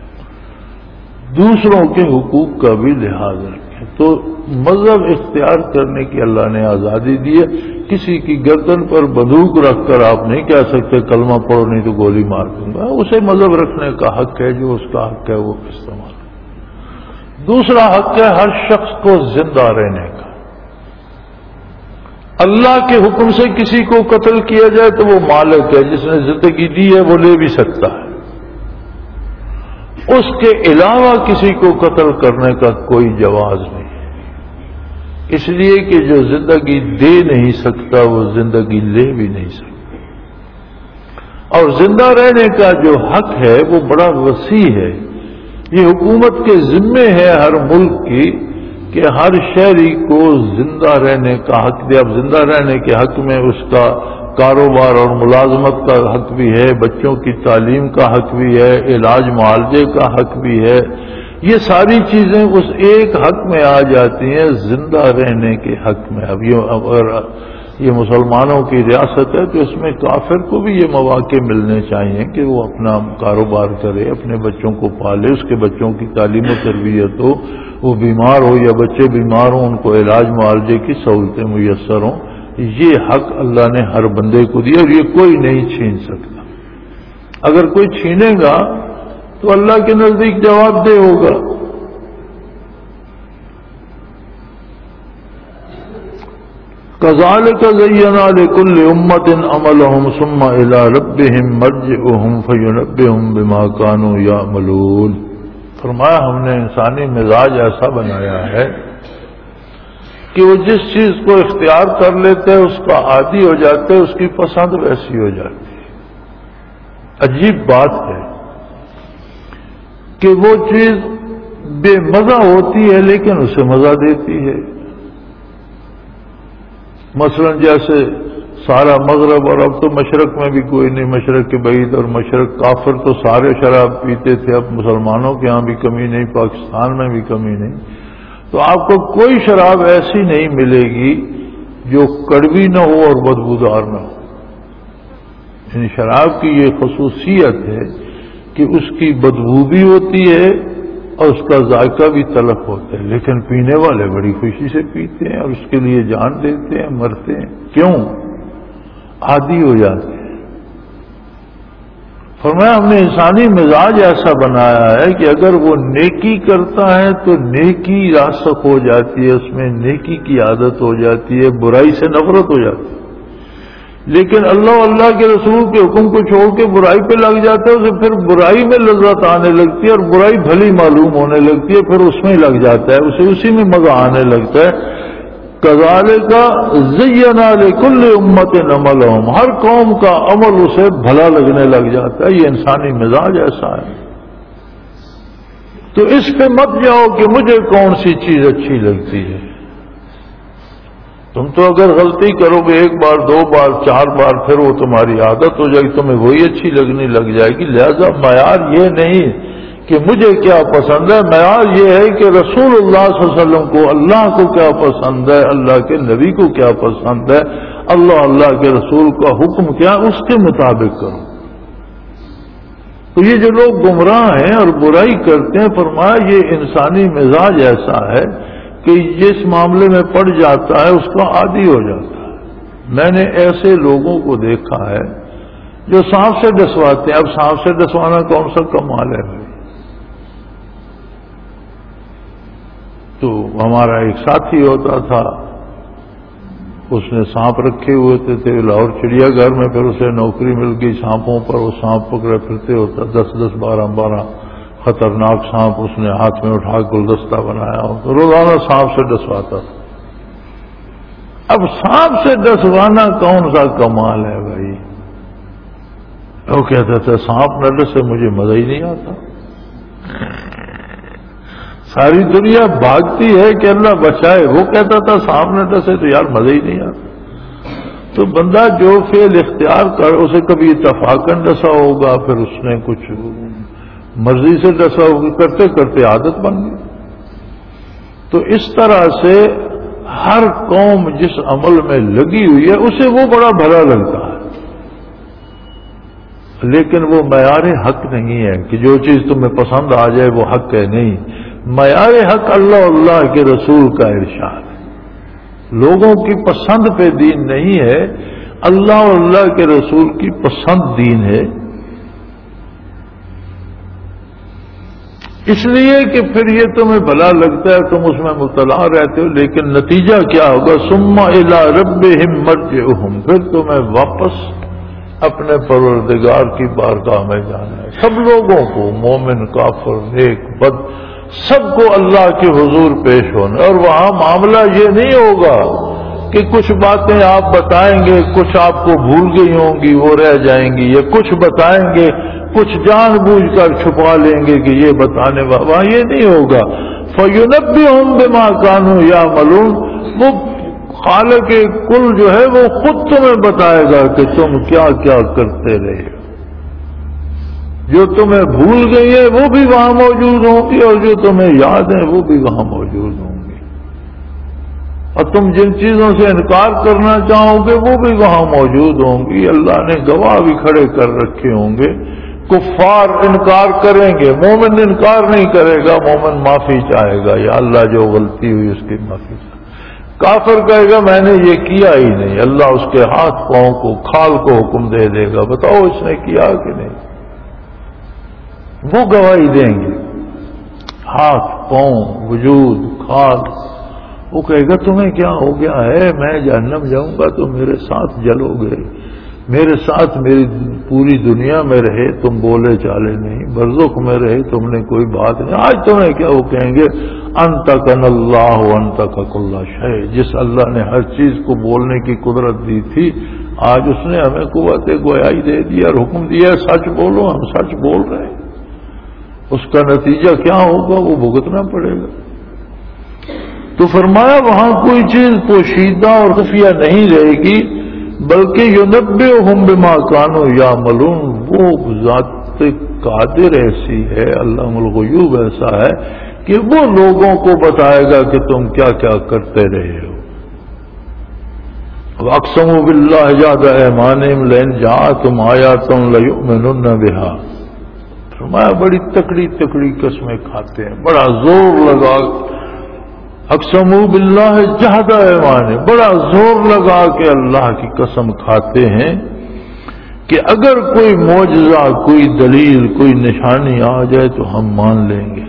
دوسروں کے حقوق کا بھی لحاظ رکھیں. تو مذہب اختیار کرنے کی اللہ نے آزادی دی ہے. کسی کی گردن پر بندوق رکھ کر آپ نہیں کہہ سکتے کلمہ پڑھو نہیں تو گولی مار دوں گا. اسے مذہب رکھنے کا حق ہے، جو اس کا حق ہے وہ استعمال. دوسرا حق ہے ہر شخص کو زندہ رہنے کا. اللہ کے حکم سے کسی کو قتل کیا جائے تو وہ مالک ہے، جس نے زندگی دی ہے وہ لے بھی سکتا ہے. اس کے علاوہ کسی کو قتل کرنے کا کوئی جواز نہیں، اس لیے کہ جو زندگی دے نہیں سکتا وہ زندگی لے بھی نہیں سکتا. اور زندہ رہنے کا جو حق ہے وہ بڑا وسیع ہے. یہ حکومت کے ذمے ہے ہر ملک کی کہ ہر شہری کو زندہ رہنے کا حق دے. اب زندہ رہنے کے حق میں اس کا کاروبار اور ملازمت کا حق بھی ہے، بچوں کی تعلیم کا حق بھی ہے، علاج معالجے کا حق بھی ہے. یہ ساری چیزیں اس ایک حق میں آ جاتی ہیں، زندہ رہنے کے حق میں. اب یہ اگر یہ مسلمانوں کی ریاست ہے تو اس میں کافر کو بھی یہ مواقع ملنے چاہیے کہ وہ اپنا کاروبار کرے، اپنے بچوں کو پالے، اس کے بچوں کی تعلیم و تربیت ہو، وہ بیمار ہو یا بچے بیمار ہوں ان کو علاج معالجے کی سہولتیں میسر ہوں. یہ حق اللہ نے ہر بندے کو دیا اور یہ کوئی نہیں چھین سکتا. اگر کوئی چھینے گا تو اللہ کے نزدیک جواب دہ ہوگا. كذلك زينا لكل أمة عملهم ثم إلى ربهم مرجعهم فينبئهم بما كانوا يعملون. فرمایا ہم نے انسانی مزاج ایسا بنایا ہے کہ وہ جس چیز کو اختیار کر لیتے ہیں اس کا عادی ہو جاتے ہیں، اس کی پسند ویسی ہو جاتی ہے. عجیب بات ہے کہ وہ چیز بے مزہ ہوتی ہے لیکن اسے مزہ دیتی ہے. مثلا جیسے سارا مغرب، اور اب تو مشرق میں بھی کوئی نہیں، مشرق کے بعید اور مشرق کافر تو سارے شراب پیتے تھے. اب مسلمانوں کے ہاں بھی کمی نہیں، پاکستان میں بھی کمی نہیں. تو آپ کو کوئی شراب ایسی نہیں ملے گی جو کڑوی نہ ہو اور بدبودار نہ ہو. ان شراب کی یہ خصوصیت ہے کہ اس کی بدبو بھی ہوتی ہے اور اس کا ذائقہ بھی تلخ ہوتا ہے، لیکن پینے والے بڑی خوشی سے پیتے ہیں اور اس کے لیے جان دیتے ہیں، مرتے ہیں۔ کیوں؟ عادی ہو جاتے ہیں۔ فرمایا ہم نے انسانی مزاج ایسا بنایا ہے کہ اگر وہ نیکی کرتا ہے تو نیکی راسخ ہو جاتی ہے، اس میں نیکی کی عادت ہو جاتی ہے، برائی سے نفرت ہو جاتی ہے۔ لیکن اللہ اللہ کے رسول کے حکم کو چھوڑ کے برائی پہ لگ جاتا ہے، اسے پھر برائی میں لذت آنے لگتی ہے اور برائی بھلی معلوم ہونے لگتی ہے، پھر اس میں لگ جاتا ہے، اسے اسی میں مزہ آنے لگتا ہے۔ کذالک زینا لکل امت عملہم، ہر قوم کا عمل اسے بھلا لگنے لگ جاتا ہے۔ یہ انسانی مزاج ایسا ہے۔ تو اس پہ مت جاؤ کہ مجھے کون سی چیز اچھی لگتی ہے۔ تم تو اگر غلطی کرو گے ایک بار دو بار چار بار، پھر وہ تمہاری عادت ہو جائے گی، تمہیں وہی اچھی لگنے لگ جائے گی۔ لہذا معیار یہ نہیں کہ مجھے کیا پسند ہے، معیار یہ ہے کہ رسول اللہ صلی اللہ علیہ وسلم کو اللہ کو کیا پسند ہے، اللہ کے نبی کو کیا پسند ہے، اللہ اللہ کے رسول کا حکم کیا، اس کے مطابق کرو۔ تو یہ جو لوگ گمراہ ہیں اور برائی کرتے ہیں، فرمایا یہ انسانی مزاج ایسا ہے کہ جس معاملے میں پڑ جاتا ہے اس کا عادی ہو جاتا ہے۔ میں نے ایسے لوگوں کو دیکھا ہے جو سانپ سے ڈسواتے ہیں۔ اب سانپ سے ڈسوانا کون سا کمال ہے بھائی؟ تو ہمارا ایک ساتھی ہوتا تھا، اس نے سانپ رکھے ہوئے تھے لاہور چڑیا گھر میں، پھر اسے نوکری مل گئی سانپوں پر، وہ سانپ پکڑے پھرتے ہوتا، دس دس بارہ بارہ خطرناک سانپ اس نے ہاتھ میں اٹھا گلدستہ بنایا ہو، تو روزانہ سانپ سے ڈسواتا تھا۔ اب سانپ سے ڈسوانا کون سا کمال ہے بھائی؟ وہ کہتا تھا سانپ نڈر سے مجھے مزہ ہی نہیں آتا، ساری دنیا بھاگتی ہے کہ اللہ بچائے، وہ کہتا تھا سانپ نڈر سے تو یار مزہ ہی نہیں آتا۔ تو بندہ جو فعل اختیار کر، اسے کبھی اتفاقاً ڈسا ہوگا، پھر اس نے کچھ مرضی سے ڈسا ہوگا، کرتے کرتے عادت بن گئی۔ تو اس طرح سے ہر قوم جس عمل میں لگی ہوئی ہے اسے وہ بڑا بھلا لگتا ہے، لیکن وہ معیار حق نہیں ہے کہ جو چیز تمہیں پسند آ جائے وہ حق ہے، نہیں۔ معیار حق اللہ اللہ کے رسول کا ارشاد ہے۔ لوگوں کی پسند پہ دین نہیں ہے، اللہ اور اللہ کے رسول کی پسند دین ہے۔ اس لیے کہ پھر یہ تمہیں بھلا لگتا ہے، تم اس میں مبتلا رہتے ہو، لیکن نتیجہ کیا ہوگا؟ ثم الی ربہم مرجعہم، پھر تمہیں واپس اپنے پروردگار کی بارگاہ میں جانا ہے۔ سب لوگوں کو، مومن کافر نیک بد، سب کو اللہ کے حضور پیش ہونا، اور وہاں معاملہ یہ نہیں ہوگا کہ کچھ باتیں آپ بتائیں گے، کچھ آپ کو بھول گئی ہوں گی وہ رہ جائیں گی، یا کچھ بتائیں گے کچھ جان بوجھ کر چھپا لیں گے کہ یہ بتانے والا، یہ نہیں ہوگا۔ فَيُنَبِّئُهُم بِمَا كَانُوا يَعْمَلُونَ، وہ خالق کل جو ہے وہ خود تمہیں بتائے گا کہ تم کیا کیا کرتے رہے۔ جو تمہیں بھول گئی ہے وہ بھی وہاں موجود ہوں گی، اور جو تمہیں یاد ہے وہ بھی وہاں موجود ہوں گی، اور تم جن چیزوں سے انکار کرنا چاہو گے وہ بھی وہاں موجود ہوں گی۔ اللہ نے گواہ بھی کھڑے کر رکھے ہوں گے۔ کفار انکار کریں گے، مومن انکار نہیں کرے گا، مومن معافی چاہے گا، یا اللہ جو غلطی ہوئی اس کی معافی چاہے گا۔ کافر کہے گا میں نے یہ کیا ہی نہیں، اللہ اس کے ہاتھ پاؤں کو کھال کو حکم دے دے گا، بتاؤ اس نے کیا کہ نہیں، وہ گواہی دیں گے، ہاتھ پاؤں وجود کھال۔ وہ کہے گا تمہیں کیا ہو گیا ہے، میں جہنم جاؤں گا تو میرے ساتھ جلو گے، میرے ساتھ میری پوری دنیا میں رہے تم بولے چالے نہیں، برزخ میں رہے تم نے کوئی بات نہیں، آج تمہیں کیا؟ وہ کہیں گے انتقن اللہ انتق کل شیء، جس اللہ نے ہر چیز کو بولنے کی قدرت دی تھی، آج اس نے ہمیں قوت گویائی دے دی اور حکم دیا سچ بولو، ہم سچ بول رہے ہیں۔ اس کا نتیجہ کیا ہوگا وہ بھگتنا پڑے گا۔ تو فرمایا وہاں کوئی چیز پوشیدہ اور خفیہ نہیں رہے گی، بلکہ یُنَبِّئُهُم بِمَا كَانُوا يَعْمَلُونَ، وہ ذات قادر ایسی ہے، علام الغیوب ایسا ہے کہ وہ لوگوں کو بتائے گا کہ تم کیا کیا کرتے رہے ہو۔ وَأَقْسَمُوا بِاللَّهِ جَهْدَ أَيْمَانِهِمْ لَئِنْ جَاءَتْهُمْ آيَاتٌ لَّيُؤْمِنُنَّ بِهَا۔ فرمایا بڑی تکڑی تکڑی قسمیں کھاتے ہیں، بڑا زور لگا، اقسموا باللہ جہد ایمانہم، بڑا زور لگا کے اللہ کی قسم کھاتے ہیں کہ اگر کوئی معجزہ، کوئی دلیل، کوئی نشانی آ جائے تو ہم مان لیں گے۔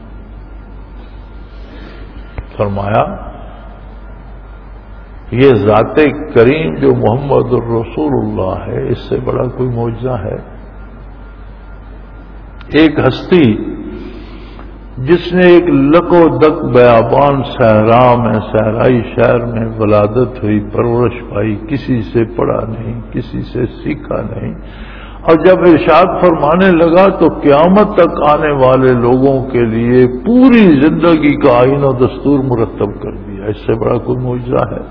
فرمایا یہ ذات کریم جو محمد الرسول اللہ ہے، اس سے بڑا کوئی معجزہ ہے؟ ایک ہستی جس نے ایک لک و دک بیابان صحرا میں، صحرائی شہر میں ولادت ہوئی، پرورش پائی، کسی سے پڑھا نہیں، کسی سے سیکھا نہیں، اور جب ارشاد فرمانے لگا تو قیامت تک آنے والے لوگوں کے لیے پوری زندگی کا آئین و دستور مرتب کر دیا، اس سے بڑا کوئی معجزہ ہے؟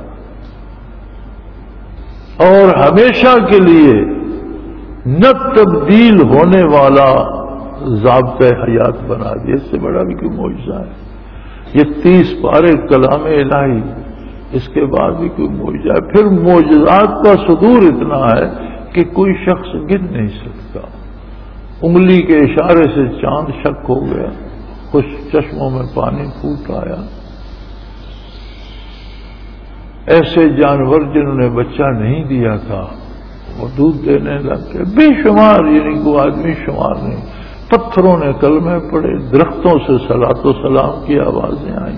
اور ہمیشہ کے لیے نہ تبدیل ہونے والا ضابطۂ حیات بنا دیا، اس سے بڑا بھی کوئی معجزہ ہے؟ یہ تیس پارے کلام الہی، اس کے بعد بھی کوئی معجزہ ہے؟ پھر معجزات کا صدور اتنا ہے کہ کوئی شخص گن نہیں سکتا۔ انگلی کے اشارے سے چاند شک ہو گیا، کچھ چشموں میں پانی پھوٹ آیا، ایسے جانور جنہوں نے بچہ نہیں دیا تھا وہ دودھ دینے لگ گئے، بے شمار، یعنی کوئی آدمی شمار نہیں۔ پتھروں نے کلمے پڑے، درختوں سے صلاۃ و سلام کی آوازیں آئیں۔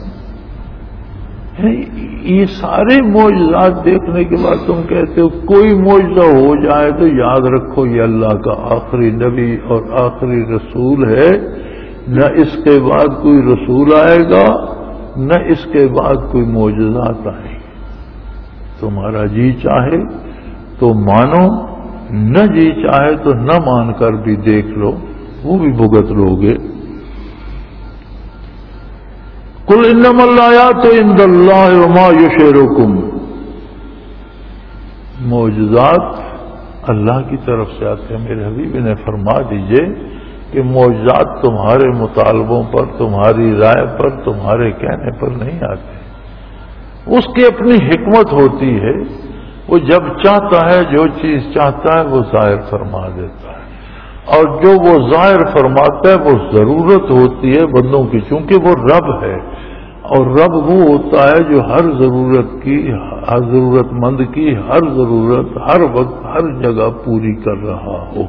یہ سارے معجزات دیکھنے کے بعد تم کہتے ہو کوئی معجزہ ہو جائے تو یاد رکھو یہ اللہ کا آخری نبی اور آخری رسول ہے، نہ اس کے بعد کوئی رسول آئے گا، نہ اس کے بعد کوئی معجزات آئیں گے۔ تمہارا جی چاہے تو مانو، نہ جی چاہے تو نہ مان کر بھی دیکھ لو، وہ بھی بھگت لوگے۔ قل انما الآیات عند اللہ وما یشعرکم، معجزات اللہ کی طرف سے آتے ہیں۔ میرے حبیب نے فرما دیجئے کہ معجزات تمہارے مطالبوں پر، تمہاری رائے پر، تمہارے کہنے پر نہیں آتے، اس کی اپنی حکمت ہوتی ہے، وہ جب چاہتا ہے جو چیز چاہتا ہے وہ ظاہر فرما دیتا ہے، اور جو وہ ظاہر فرماتا ہے وہ ضرورت ہوتی ہے بندوں کی، چونکہ وہ رب ہے، اور رب وہ ہوتا ہے جو ہر ضرورت کی، ہر ضرورت مند کی ہر ضرورت ہر وقت ہر جگہ پوری کر رہا ہو۔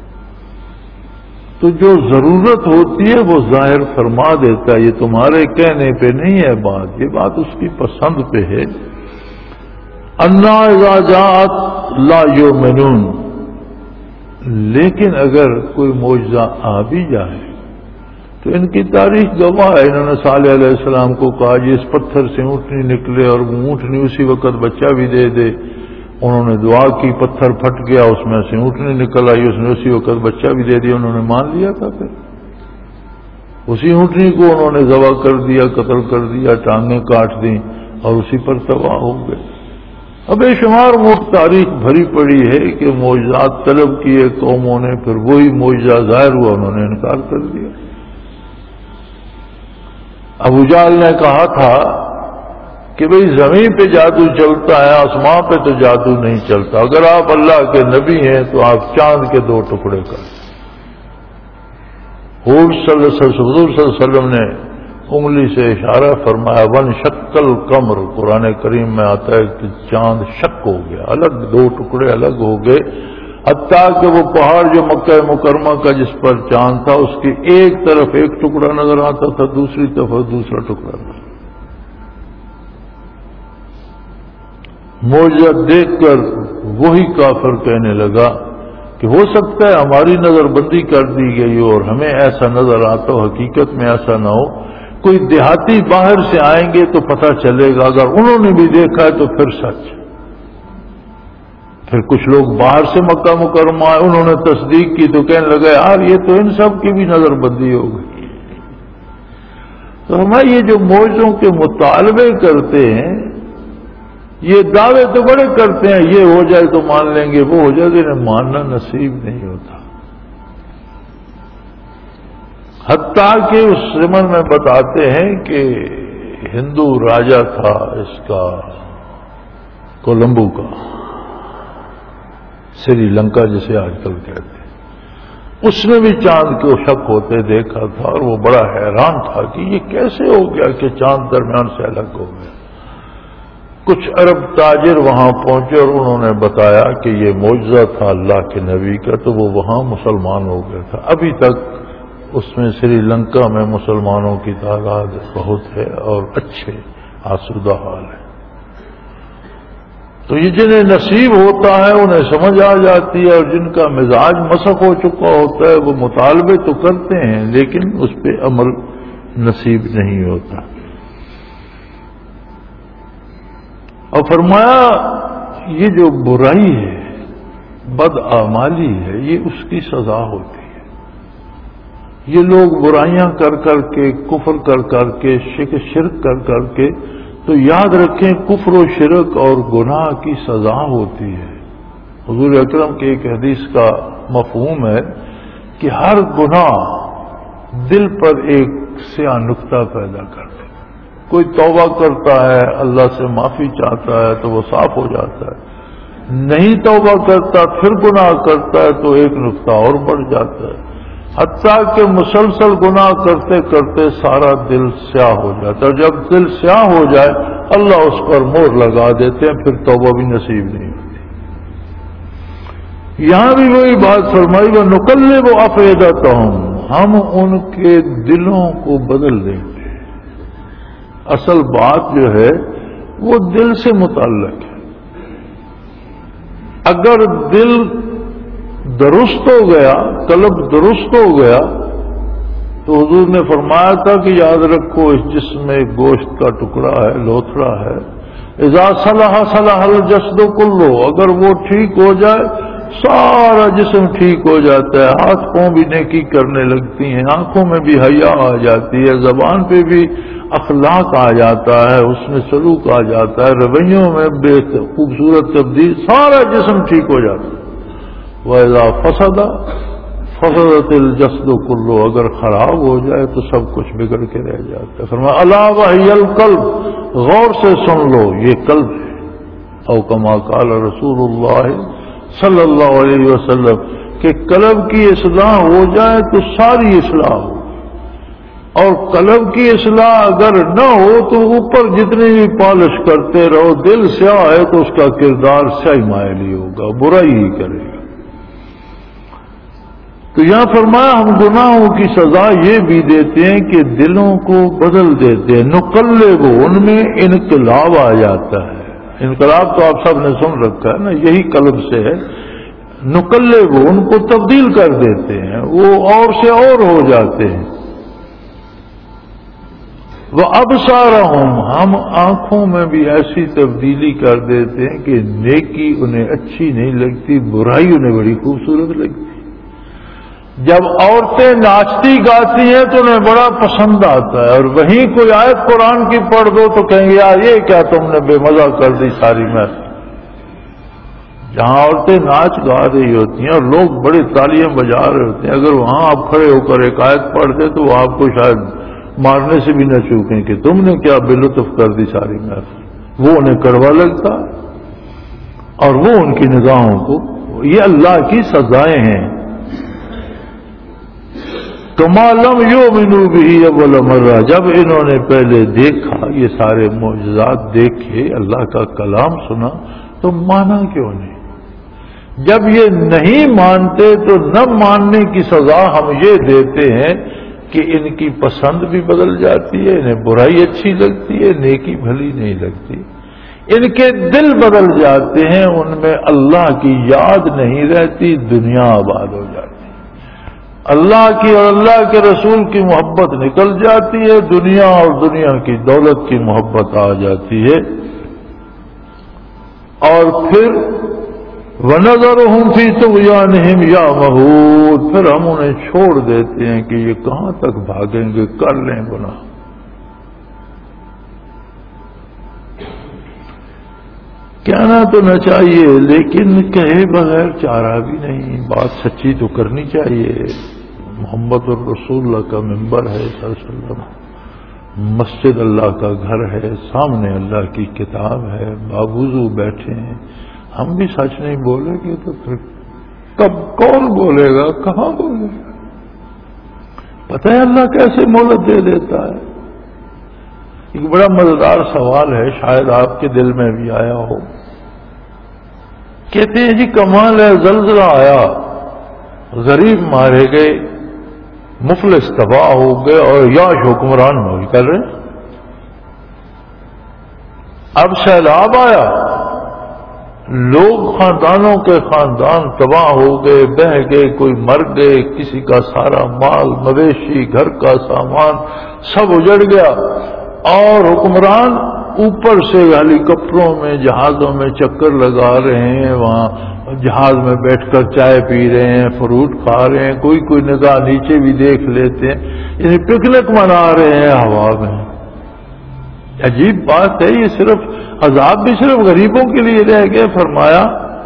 تو جو ضرورت ہوتی ہے وہ ظاہر فرما دیتا ہے، یہ تمہارے کہنے پہ نہیں ہے بات، یہ بات اس کی پسند پہ ہے۔ انا اذا جاءت لا یؤمنون، لیکن اگر کوئی معجزہ آ بھی جائے تو ان کی تاریخ گواہ ہے۔ انہوں نے صالح علیہ السلام کو کہا جی اس پتھر سے اونٹنی نکلے، اور وہ اونٹنی اسی وقت بچہ بھی دے دے۔ انہوں نے دعا کی، پتھر پھٹ گیا، اس میں سے اونٹنی نکل آئی، اس نے اسی وقت بچہ بھی دے دیا۔ انہوں نے مان لیا تھا، پھر اسی اونٹنی کو انہوں نے ذبح کر دیا، قتل کر دیا، ٹانگیں کاٹ دیں، اور اسی پر تباہ ہو گئے۔ اب بے شمار وہ تاریخ بھری پڑی ہے کہ معجزات طلب کیے قوموں نے، پھر وہی معجزہ ظاہر ہوا، انہوں نے انکار کر دیا۔ ابو جہل نے کہا تھا کہ بھئی زمین پہ جادو چلتا ہے، آسمان پہ تو جادو نہیں چلتا، اگر آپ اللہ کے نبی ہیں تو آپ چاند کے دو ٹکڑے کر۔ حضور صلی اللہ علیہ وسلم نے انگلی سے اشارہ فرمایا، ون شکل قمر، قرآن کریم میں آتا ہے کہ چاند شک ہو گیا، الگ دو ٹکڑے الگ ہو گئے، حتیٰ کہ وہ پہاڑ جو مکہ مکرمہ کا جس پر چاند تھا اس کی ایک طرف ایک ٹکڑا نظر آتا تھا، دوسری طرف دوسرا ٹکڑا تھا۔ معجزہ دیکھ کر وہی کافر کہنے لگا کہ ہو سکتا ہے ہماری نظر بندی کر دی گئی ہو اور ہمیں ایسا نظر آتا ہو، حقیقت میں ایسا نہ ہو، کوئی دیہاتی باہر سے آئیں گے تو پتہ چلے گا، اگر انہوں نے بھی دیکھا ہے تو پھر سچ۔ پھر کچھ لوگ باہر سے مکہ مکرمہ آئے، انہوں نے تصدیق کی تو کہنے لگا یار یہ تو ان سب کی بھی نظر بندی ہو گئی۔ تو ہمیں یہ جو معجزوں کے مطالبے کرتے ہیں، یہ دعوے تو بڑے کرتے ہیں، یہ ہو جائے تو مان لیں گے، وہ ہو جائے تو انہیں ماننا نصیب نہیں ہوتا۔ حتیٰ کہ اس زمن میں بتاتے ہیں کہ ہندو راجا تھا، اس کا کولمبو کا، سری لنکا جسے آج کل کہتے ہیں، اس نے بھی چاند کو شک ہوتے دیکھا تھا اور وہ بڑا حیران تھا کہ یہ کیسے ہو گیا کہ چاند درمیان سے الگ ہو گیا۔ کچھ عرب تاجر وہاں پہنچے اور انہوں نے بتایا کہ یہ معجزہ تھا اللہ کے نبی کا، تو وہ وہاں مسلمان ہو گیا تھا۔ ابھی تک اس میں سری لنکا میں مسلمانوں کی تعداد بہت ہے اور اچھے آسودہ حال ہے۔ تو یہ جنہیں نصیب ہوتا ہے انہیں سمجھ آ جاتی ہے، اور جن کا مزاج مسخ ہو چکا ہوتا ہے وہ مطالبے تو کرتے ہیں لیکن اس پہ عمل نصیب نہیں ہوتا۔ اور فرمایا یہ جو برائی ہے، بدعمالی ہے، یہ اس کی سزا ہوتی ہے۔ یہ لوگ برائیاں کر کر کے، کفر کر کر کے، شرک کر کر کے، تو یاد رکھیں کفر و شرک اور گناہ کی سزا ہوتی ہے۔ حضور اکرم کی ایک حدیث کا مفہوم ہے کہ ہر گناہ دل پر ایک سیاہ نقطہ پیدا کرتے۔ کوئی توبہ کرتا ہے، اللہ سے معافی چاہتا ہے تو وہ صاف ہو جاتا ہے، نہیں توبہ کرتا پھر گناہ کرتا ہے تو ایک نقطہ اور بڑھ جاتا ہے، حتیٰ کہ مسلسل گناہ کرتے کرتے سارا دل سیاہ ہو جاتا ہے۔ جب دل سیاہ ہو جائے اللہ اس پر مہر لگا دیتے ہیں، پھر توبہ بھی نصیب نہیں ہوتی۔ یہاں بھی وہی بات فرمائی، وہ نقلب افئدتہم، ہم ان کے دلوں کو بدل دیتے ہیں۔ اصل بات جو ہے وہ دل سے متعلق ہے۔ اگر دل درست ہو گیا، قلب درست ہو گیا، تو حضور نے فرمایا تھا کہ یاد رکھو اس جسم میں گوشت کا ٹکڑا ہے، لوتھڑا ہے، اذا صلح صلح الجسد کلہ، اگر وہ ٹھیک ہو جائے سارا جسم ٹھیک ہو جاتا ہے۔ ہاتھ پاؤں بھی نیکی کرنے لگتی ہیں، آنکھوں میں بھی حیا آ جاتی ہے، زبان پہ بھی اخلاق آ جاتا ہے، اس میں سلوک آ جاتا ہے، رویوں میں بے خوبصورت تبدیل، سارا جسم ٹھیک ہو جاتا ہے۔ وَإِذَا فَسَدَ فَسَدَتِ الْجَسْدُ كُلُّهُ، اگر خراب ہو جائے تو سب کچھ بگڑ کے رہ جاتا ہے۔ فرمایا الا وَهِيَ الْقَلْبُ، غور سے سن لو یہ قلب ہے۔ او کما قال رسول اللہ صلی اللہ علیہ وسلم کہ قلب کی اصلاح ہو جائے تو ساری اصلاح ہو، اور قلب کی اصلاح اگر نہ ہو تو اوپر جتنی بھی پالش کرتے رہو، دل سیاہ ہے تو اس کا کردار سیاہ مائل ہی ہوگا، برائی ہی کرے گا۔ تو یہاں فرمایا ہم گناہوں کی سزا یہ بھی دیتے ہیں کہ دلوں کو بدل دیتے ہیں، نقلب، ان میں انقلاب آ جاتا ہے۔ انقلاب تو آپ سب نے سن رکھا ہے نا، یہی قلب سے ہے۔ نقلب، ان کو تبدیل کر دیتے ہیں، وہ اور سے اور ہو جاتے ہیں۔ وَأَبْصَارَهُمْ، ہم آنکھوں میں بھی ایسی تبدیلی کر دیتے ہیں کہ نیکی انہیں اچھی نہیں لگتی، برائی انہیں بڑی خوبصورت لگتی۔ جب عورتیں ناچتی گاتی ہیں تو انہیں بڑا پسند آتا ہے، اور وہیں کوئی آیت قرآن کی پڑھ دو تو کہیں گے یار یہ کیا تم نے بے مزہ کر دی ساری محفل۔ جہاں عورتیں ناچ گا رہی ہوتی ہیں اور لوگ بڑے تالیاں بجا رہے ہوتے ہیں، اگر وہاں آپ کھڑے ہو کر ایک آیت پڑھ دیں تو وہ آپ کو شاید مارنے سے بھی نہ چوکیں کہ تم نے کیا بے لطف کر دی ساری محفل۔ وہ انہیں کڑوا لگتا اور وہ ان کی نگاہوں کو، یہ اللہ کی سزائیں ہیں۔ کما لم یؤمنوا بہ اول مرہ، جب انہوں نے پہلے دیکھا، یہ سارے معجزات دیکھے، اللہ کا کلام سنا، تو مانا کیوں نہیں؟ جب یہ نہیں مانتے تو نہ ماننے کی سزا ہم یہ دیتے ہیں کہ ان کی پسند بھی بدل جاتی ہے، انہیں برائی اچھی لگتی ہے، نیکی بھلی نہیں لگتی، ان کے دل بدل جاتے ہیں، ان میں اللہ کی یاد نہیں رہتی، دنیا آباد ہو جاتی، اللہ کی اور اللہ کے رسول کی محبت نکل جاتی ہے، دنیا اور دنیا کی دولت کی محبت آ جاتی ہے، اور پھر وَنَذَرُهُمْ فِي طُغْيَانِهِمْ يَعْمَهُونَ، پھر ہم انہیں چھوڑ دیتے ہیں کہ یہ کہاں تک بھاگیں گے، کر لیں گناہ۔ کہنا تو نہ چاہیے لیکن کہے بغیر چارہ بھی نہیں، بات سچی تو کرنی چاہیے۔ محمد الرسول اللہ کا ممبر ہے صلی اللہ علیہ وسلم، مسجد اللہ کا گھر ہے، سامنے اللہ کی کتاب ہے، باوضو بیٹھے ہیں، ہم بھی سچ نہیں بولیں گے تو پھر کب کون بولے گا، کہاں بولے گا؟ پتہ ہے اللہ کیسے مہلت دے دیتا ہے؟ ایک بڑا مزیدار سوال ہے، شاید آپ کے دل میں بھی آیا ہو۔ کہتے ہیں جی کمال ہے، زلزلہ آیا، غریب مارے گئے، مفلس تباہ ہو گئے اور یاش حکمران موج کر رہے۔ اب سیلاب آیا، لوگ خاندانوں کے خاندان تباہ ہو گئے، بہہ گئے، کوئی مر گئے، کسی کا سارا مال مویشی گھر کا سامان سب اجڑ گیا، اور حکمران اوپر سے ہیلی کاپٹروں میں جہازوں میں چکر لگا رہے ہیں، وہاں جہاز میں بیٹھ کر چائے پی رہے ہیں، فروٹ کھا رہے ہیں، کوئی کوئی نگاہ نیچے بھی دیکھ لیتے ہیں، یعنی پکنک منا رہے ہیں ہوا میں۔ عجیب بات ہے، یہ صرف عذاب بھی صرف غریبوں کے لیے رہ گئے۔ فرمایا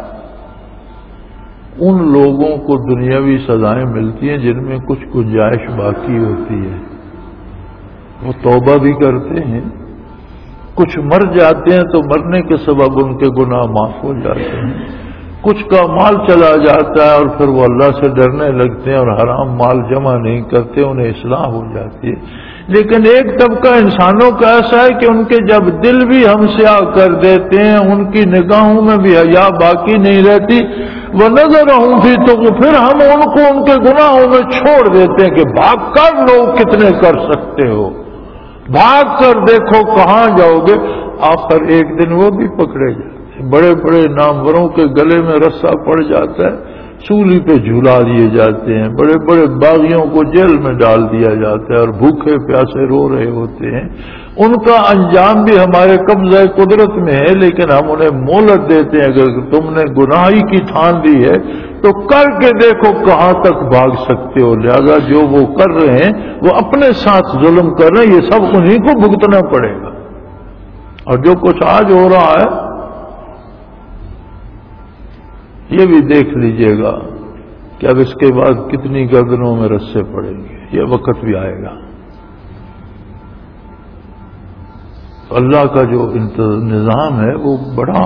ان لوگوں کو دنیاوی سزائیں ملتی ہیں جن میں کچھ گنجائش باقی ہوتی ہے، وہ توبہ بھی کرتے ہیں، کچھ مر جاتے ہیں تو مرنے کے سبب ان کے گناہ معاف ہو جاتے ہیں، کچھ کا مال چلا جاتا ہے اور پھر وہ اللہ سے ڈرنے لگتے ہیں اور حرام مال جمع نہیں کرتے، انہیں اصلاح ہو جاتی ہے۔ لیکن ایک طبقہ انسانوں کا ایسا ہے کہ ان کے جب دل بھی ہم سیاہ کر دیتے ہیں، ان کی نگاہوں میں بھی حیا باقی نہیں رہتی، وہ نظر ہوں بھی تو پھر ہم ان کو ان کے گناہوں میں چھوڑ دیتے ہیں کہ بھاگ کر لوگ کتنے کر سکتے ہو، بھاگ کر دیکھو کہاں جاؤ گے۔ آخر ایک دن وہ بھی پکڑے جاتے ہیں، بڑے بڑے ناموروں کے گلے میں رسہ پڑ جاتا ہے، سولی پہ جھولا دیے جاتے ہیں، بڑے بڑے باغیوں کو جیل میں ڈال دیا جاتا ہے اور بھوکے پیاسے رو رہے ہوتے ہیں۔ ان کا انجام بھی ہمارے قبضہ قدرت میں ہے، لیکن ہم انہیں مہلت دیتے ہیں، اگر تم نے گناہی کی ٹھان لی ہے تو کر کے دیکھو کہاں تک بھاگ سکتے ہو۔ لہذا جو وہ کر رہے ہیں وہ اپنے ساتھ ظلم کر رہے ہیں، یہ سب انہی کو بھگتنا پڑے گا۔ اور جو کچھ آج ہو رہا ہے یہ بھی دیکھ لیجئے گا کہ اب اس کے بعد کتنی گردنوں میں رسے پڑیں گے، یہ وقت بھی آئے گا۔ اللہ کا جو نظام ہے وہ بڑا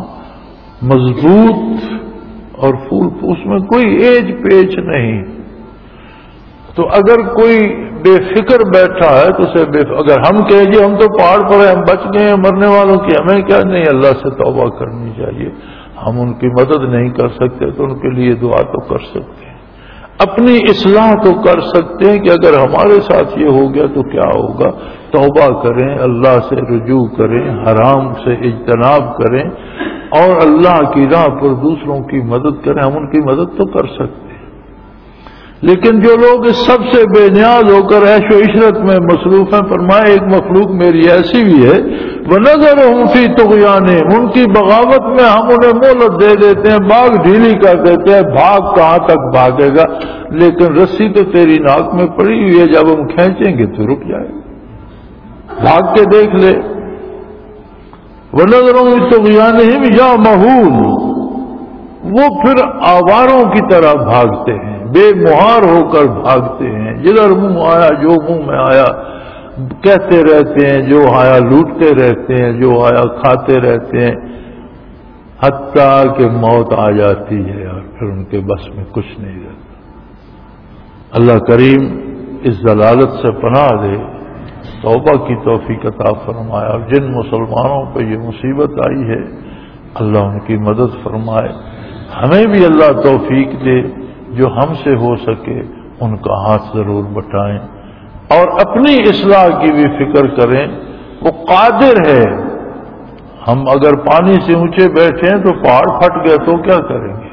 مضبوط اور پھول، اس میں کوئی ایج پیچ نہیں۔ تو اگر کوئی بے فکر بیٹھا ہے تو اسے بے فکر، اگر ہم کہیں گے ہم تو پہاڑ پر ہیں، ہم بچ گئے ہیں مرنے والوں کی، ہمیں کیا؟ نہیں، اللہ سے توبہ کرنی چاہیے۔ ہم ان کی مدد نہیں کر سکتے تو ان کے لیے دعا تو کر سکتے ہیں، اپنی اصلاح تو کر سکتے ہیں کہ اگر ہمارے ساتھ یہ ہو گیا تو کیا ہوگا۔ توبہ کریں، اللہ سے رجوع کریں، حرام سے اجتناب کریں اور اللہ کی راہ پر دوسروں کی مدد کریں۔ ہم ان کی مدد تو کر سکتے ہیں، لیکن جو لوگ اس سب سے بے نیاز ہو کر عیش و عشرت میں مصروف ہیں، فرمایا ایک مخلوق میری ایسی بھی ہے وَنَذَرُهُمْ فِي طُغْيَانِهِمْ، ان کی بغاوت میں ہم انہیں مہلت دے دیتے ہیں، باغ ڈھیلی کر دیتے ہیں، بھاگ کہاں تک بھاگے گا، لیکن رسی تو تیری ناک میں پڑی ہوئی ہے، جب ہم کھینچیں گے تو رک جائے گا، بھاگ کے دیکھ لے۔ وَنَذَرُهُمْ فِي طُغْيَانِهِمْ يَعْمَهُونَ، وہ پھر آواروں کی طرح بھاگتے ہیں، بے مہار ہو کر بھاگتے ہیں، جدھر منہ آیا جو منہ میں آیا کہتے رہتے ہیں، جو آیا لوٹتے رہتے ہیں، جو آیا کھاتے رہتے ہیں، حتیٰ کہ موت آ جاتی ہے اور پھر ان کے بس میں کچھ نہیں رہتا۔ اللہ کریم اس ضلالت سے پناہ دے، توبہ کی توفیق عطا فرمائے، اور جن مسلمانوں پہ یہ مصیبت آئی ہے اللہ ان کی مدد فرمائے، ہمیں بھی اللہ توفیق دے، جو ہم سے ہو سکے ان کا ہاتھ ضرور بٹائیں اور اپنی اصلاح کی بھی فکر کریں۔ وہ قادر ہے، ہم اگر پانی سے اونچے بیٹھے ہیں تو پہاڑ پھٹ گئے تو کیا کریں گے؟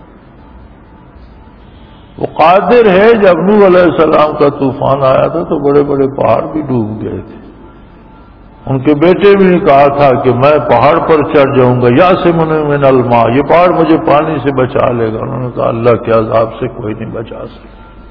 وہ قادر ہے، جب نوح علیہ السلام کا طوفان آیا تھا تو بڑے بڑے پہاڑ بھی ڈوب گئے تھے، ان کے بیٹے بھی نے کہا تھا کہ میں پہاڑ پر چڑھ جاؤں گا، یاسمنی من الماء، یہ پہاڑ مجھے پانی سے بچا لے گا۔ انہوں نے کہا اللہ کے عذاب سے کوئی نہیں بچا سکتا۔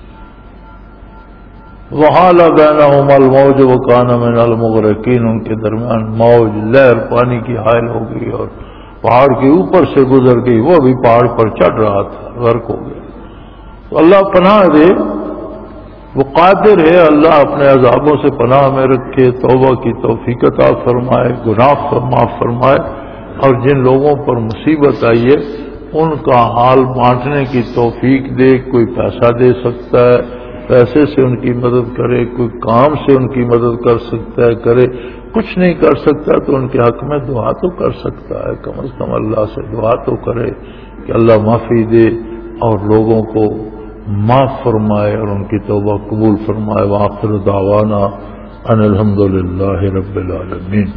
وحال بینہما الموج وکان من المغرقین، ان کے درمیان موج لہر پانی کی حائل ہو گئی اور پہاڑ کے اوپر سے گزر گئی، وہ بھی پہاڑ پر چڑھ رہا تھا، غرق ہو گیا۔ تو اللہ پناہ دے وہ قادر ہے اللہ اپنے عذابوں سے پناہ میں رکھے، توبہ کی توفیق عطا فرمائے، گناہ معاف فرمائے، اور جن لوگوں پر مصیبت آئی ہے ان کا حال بانٹنے کی توفیق دے۔ کوئی پیسہ دے سکتا ہے، پیسے سے ان کی مدد کرے، کوئی کام سے ان کی مدد کر سکتا ہے کرے، کچھ نہیں کر سکتا تو ان کے حق میں دعا تو کر سکتا ہے، کم از کم اللہ سے دعا تو کرے کہ اللہ معافی دے اور لوگوں کو معاف فرمائے اور ان کی توبہ قبول فرمائے۔ وآخر دعوانا ان الحمدللہ رب العالمین۔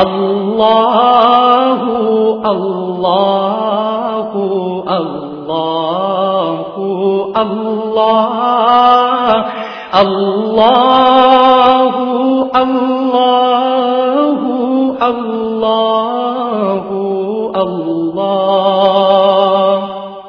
اللہ اللہ اللہ اللہ اللہ اللہ اللہ اللہ۔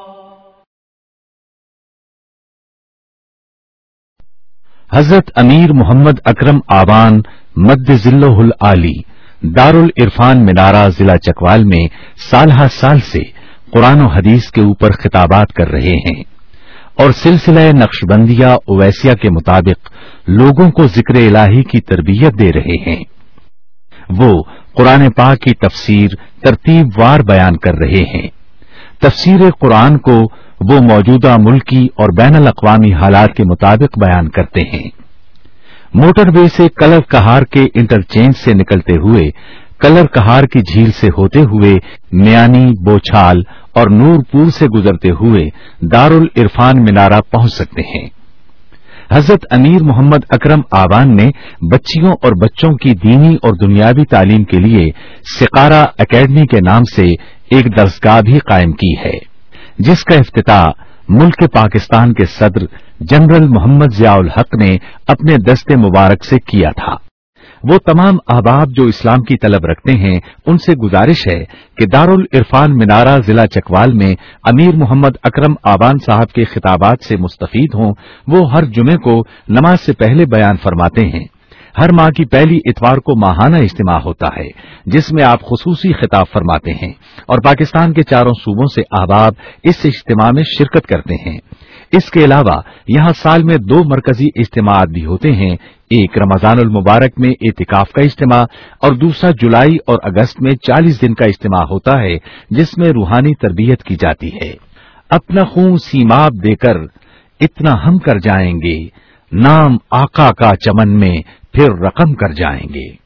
حضرت امیر محمد اکرم آوان مد ذلہ العالی دارالعرفان منارہ ضلع چکوال میں سالہ سال سے قرآن و حدیث کے اوپر خطابات کر رہے ہیں اور سلسلہ نقشبندیہ اویسیہ کے مطابق لوگوں کو ذکر الہی کی تربیت دے رہے ہیں۔ وہ قرآن پاک کی تفسیر ترتیب وار بیان کر رہے ہیں۔ تفسیر قرآن کو وہ موجودہ ملکی اور بین الاقوامی حالات کے مطابق بیان کرتے ہیں۔ موٹر وے سے کلر کہار کے انٹرچینج سے نکلتے ہوئے کلر کہار کی جھیل سے ہوتے ہوئے میانی، بوچھال اور نورپور سے گزرتے ہوئے دارالعرفان منارہ پہنچ سکتے ہیں۔ حضرت امیر محمد اکرم آوان نے بچیوں اور بچوں کی دینی اور دنیاوی تعلیم کے لیے سقارہ اکیڈمی کے نام سے ایک درسگاہ بھی قائم کی ہے، جس کا افتتاح ملک پاکستان کے صدر جنرل محمد ضیاء الحق نے اپنے دست مبارک سے کیا تھا۔ وہ تمام احباب جو اسلام کی طلب رکھتے ہیں ان سے گزارش ہے کہ دارالعرفان منارہ ضلع چکوال میں امیر محمد اکرم آوان صاحب کے خطابات سے مستفید ہوں۔ وہ ہر جمعے کو نماز سے پہلے بیان فرماتے ہیں۔ ہر ماہ کی پہلی اتوار کو ماہانہ اجتماع ہوتا ہے جس میں آپ خصوصی خطاب فرماتے ہیں اور پاکستان کے چاروں صوبوں سے احباب اس اجتماع میں شرکت کرتے ہیں۔ اس کے علاوہ یہاں سال میں دو مرکزی اجتماعات بھی ہوتے ہیں، ایک رمضان المبارک میں اعتکاف کا اجتماع اور دوسرا جولائی اور اگست میں چالیس دن کا اجتماع ہوتا ہے جس میں روحانی تربیت کی جاتی ہے۔ اپنا خون سیماب دے کر اتنا ہم کر جائیں گے، نام آقا کا چمن میں پھر رقم کر جائیں گے۔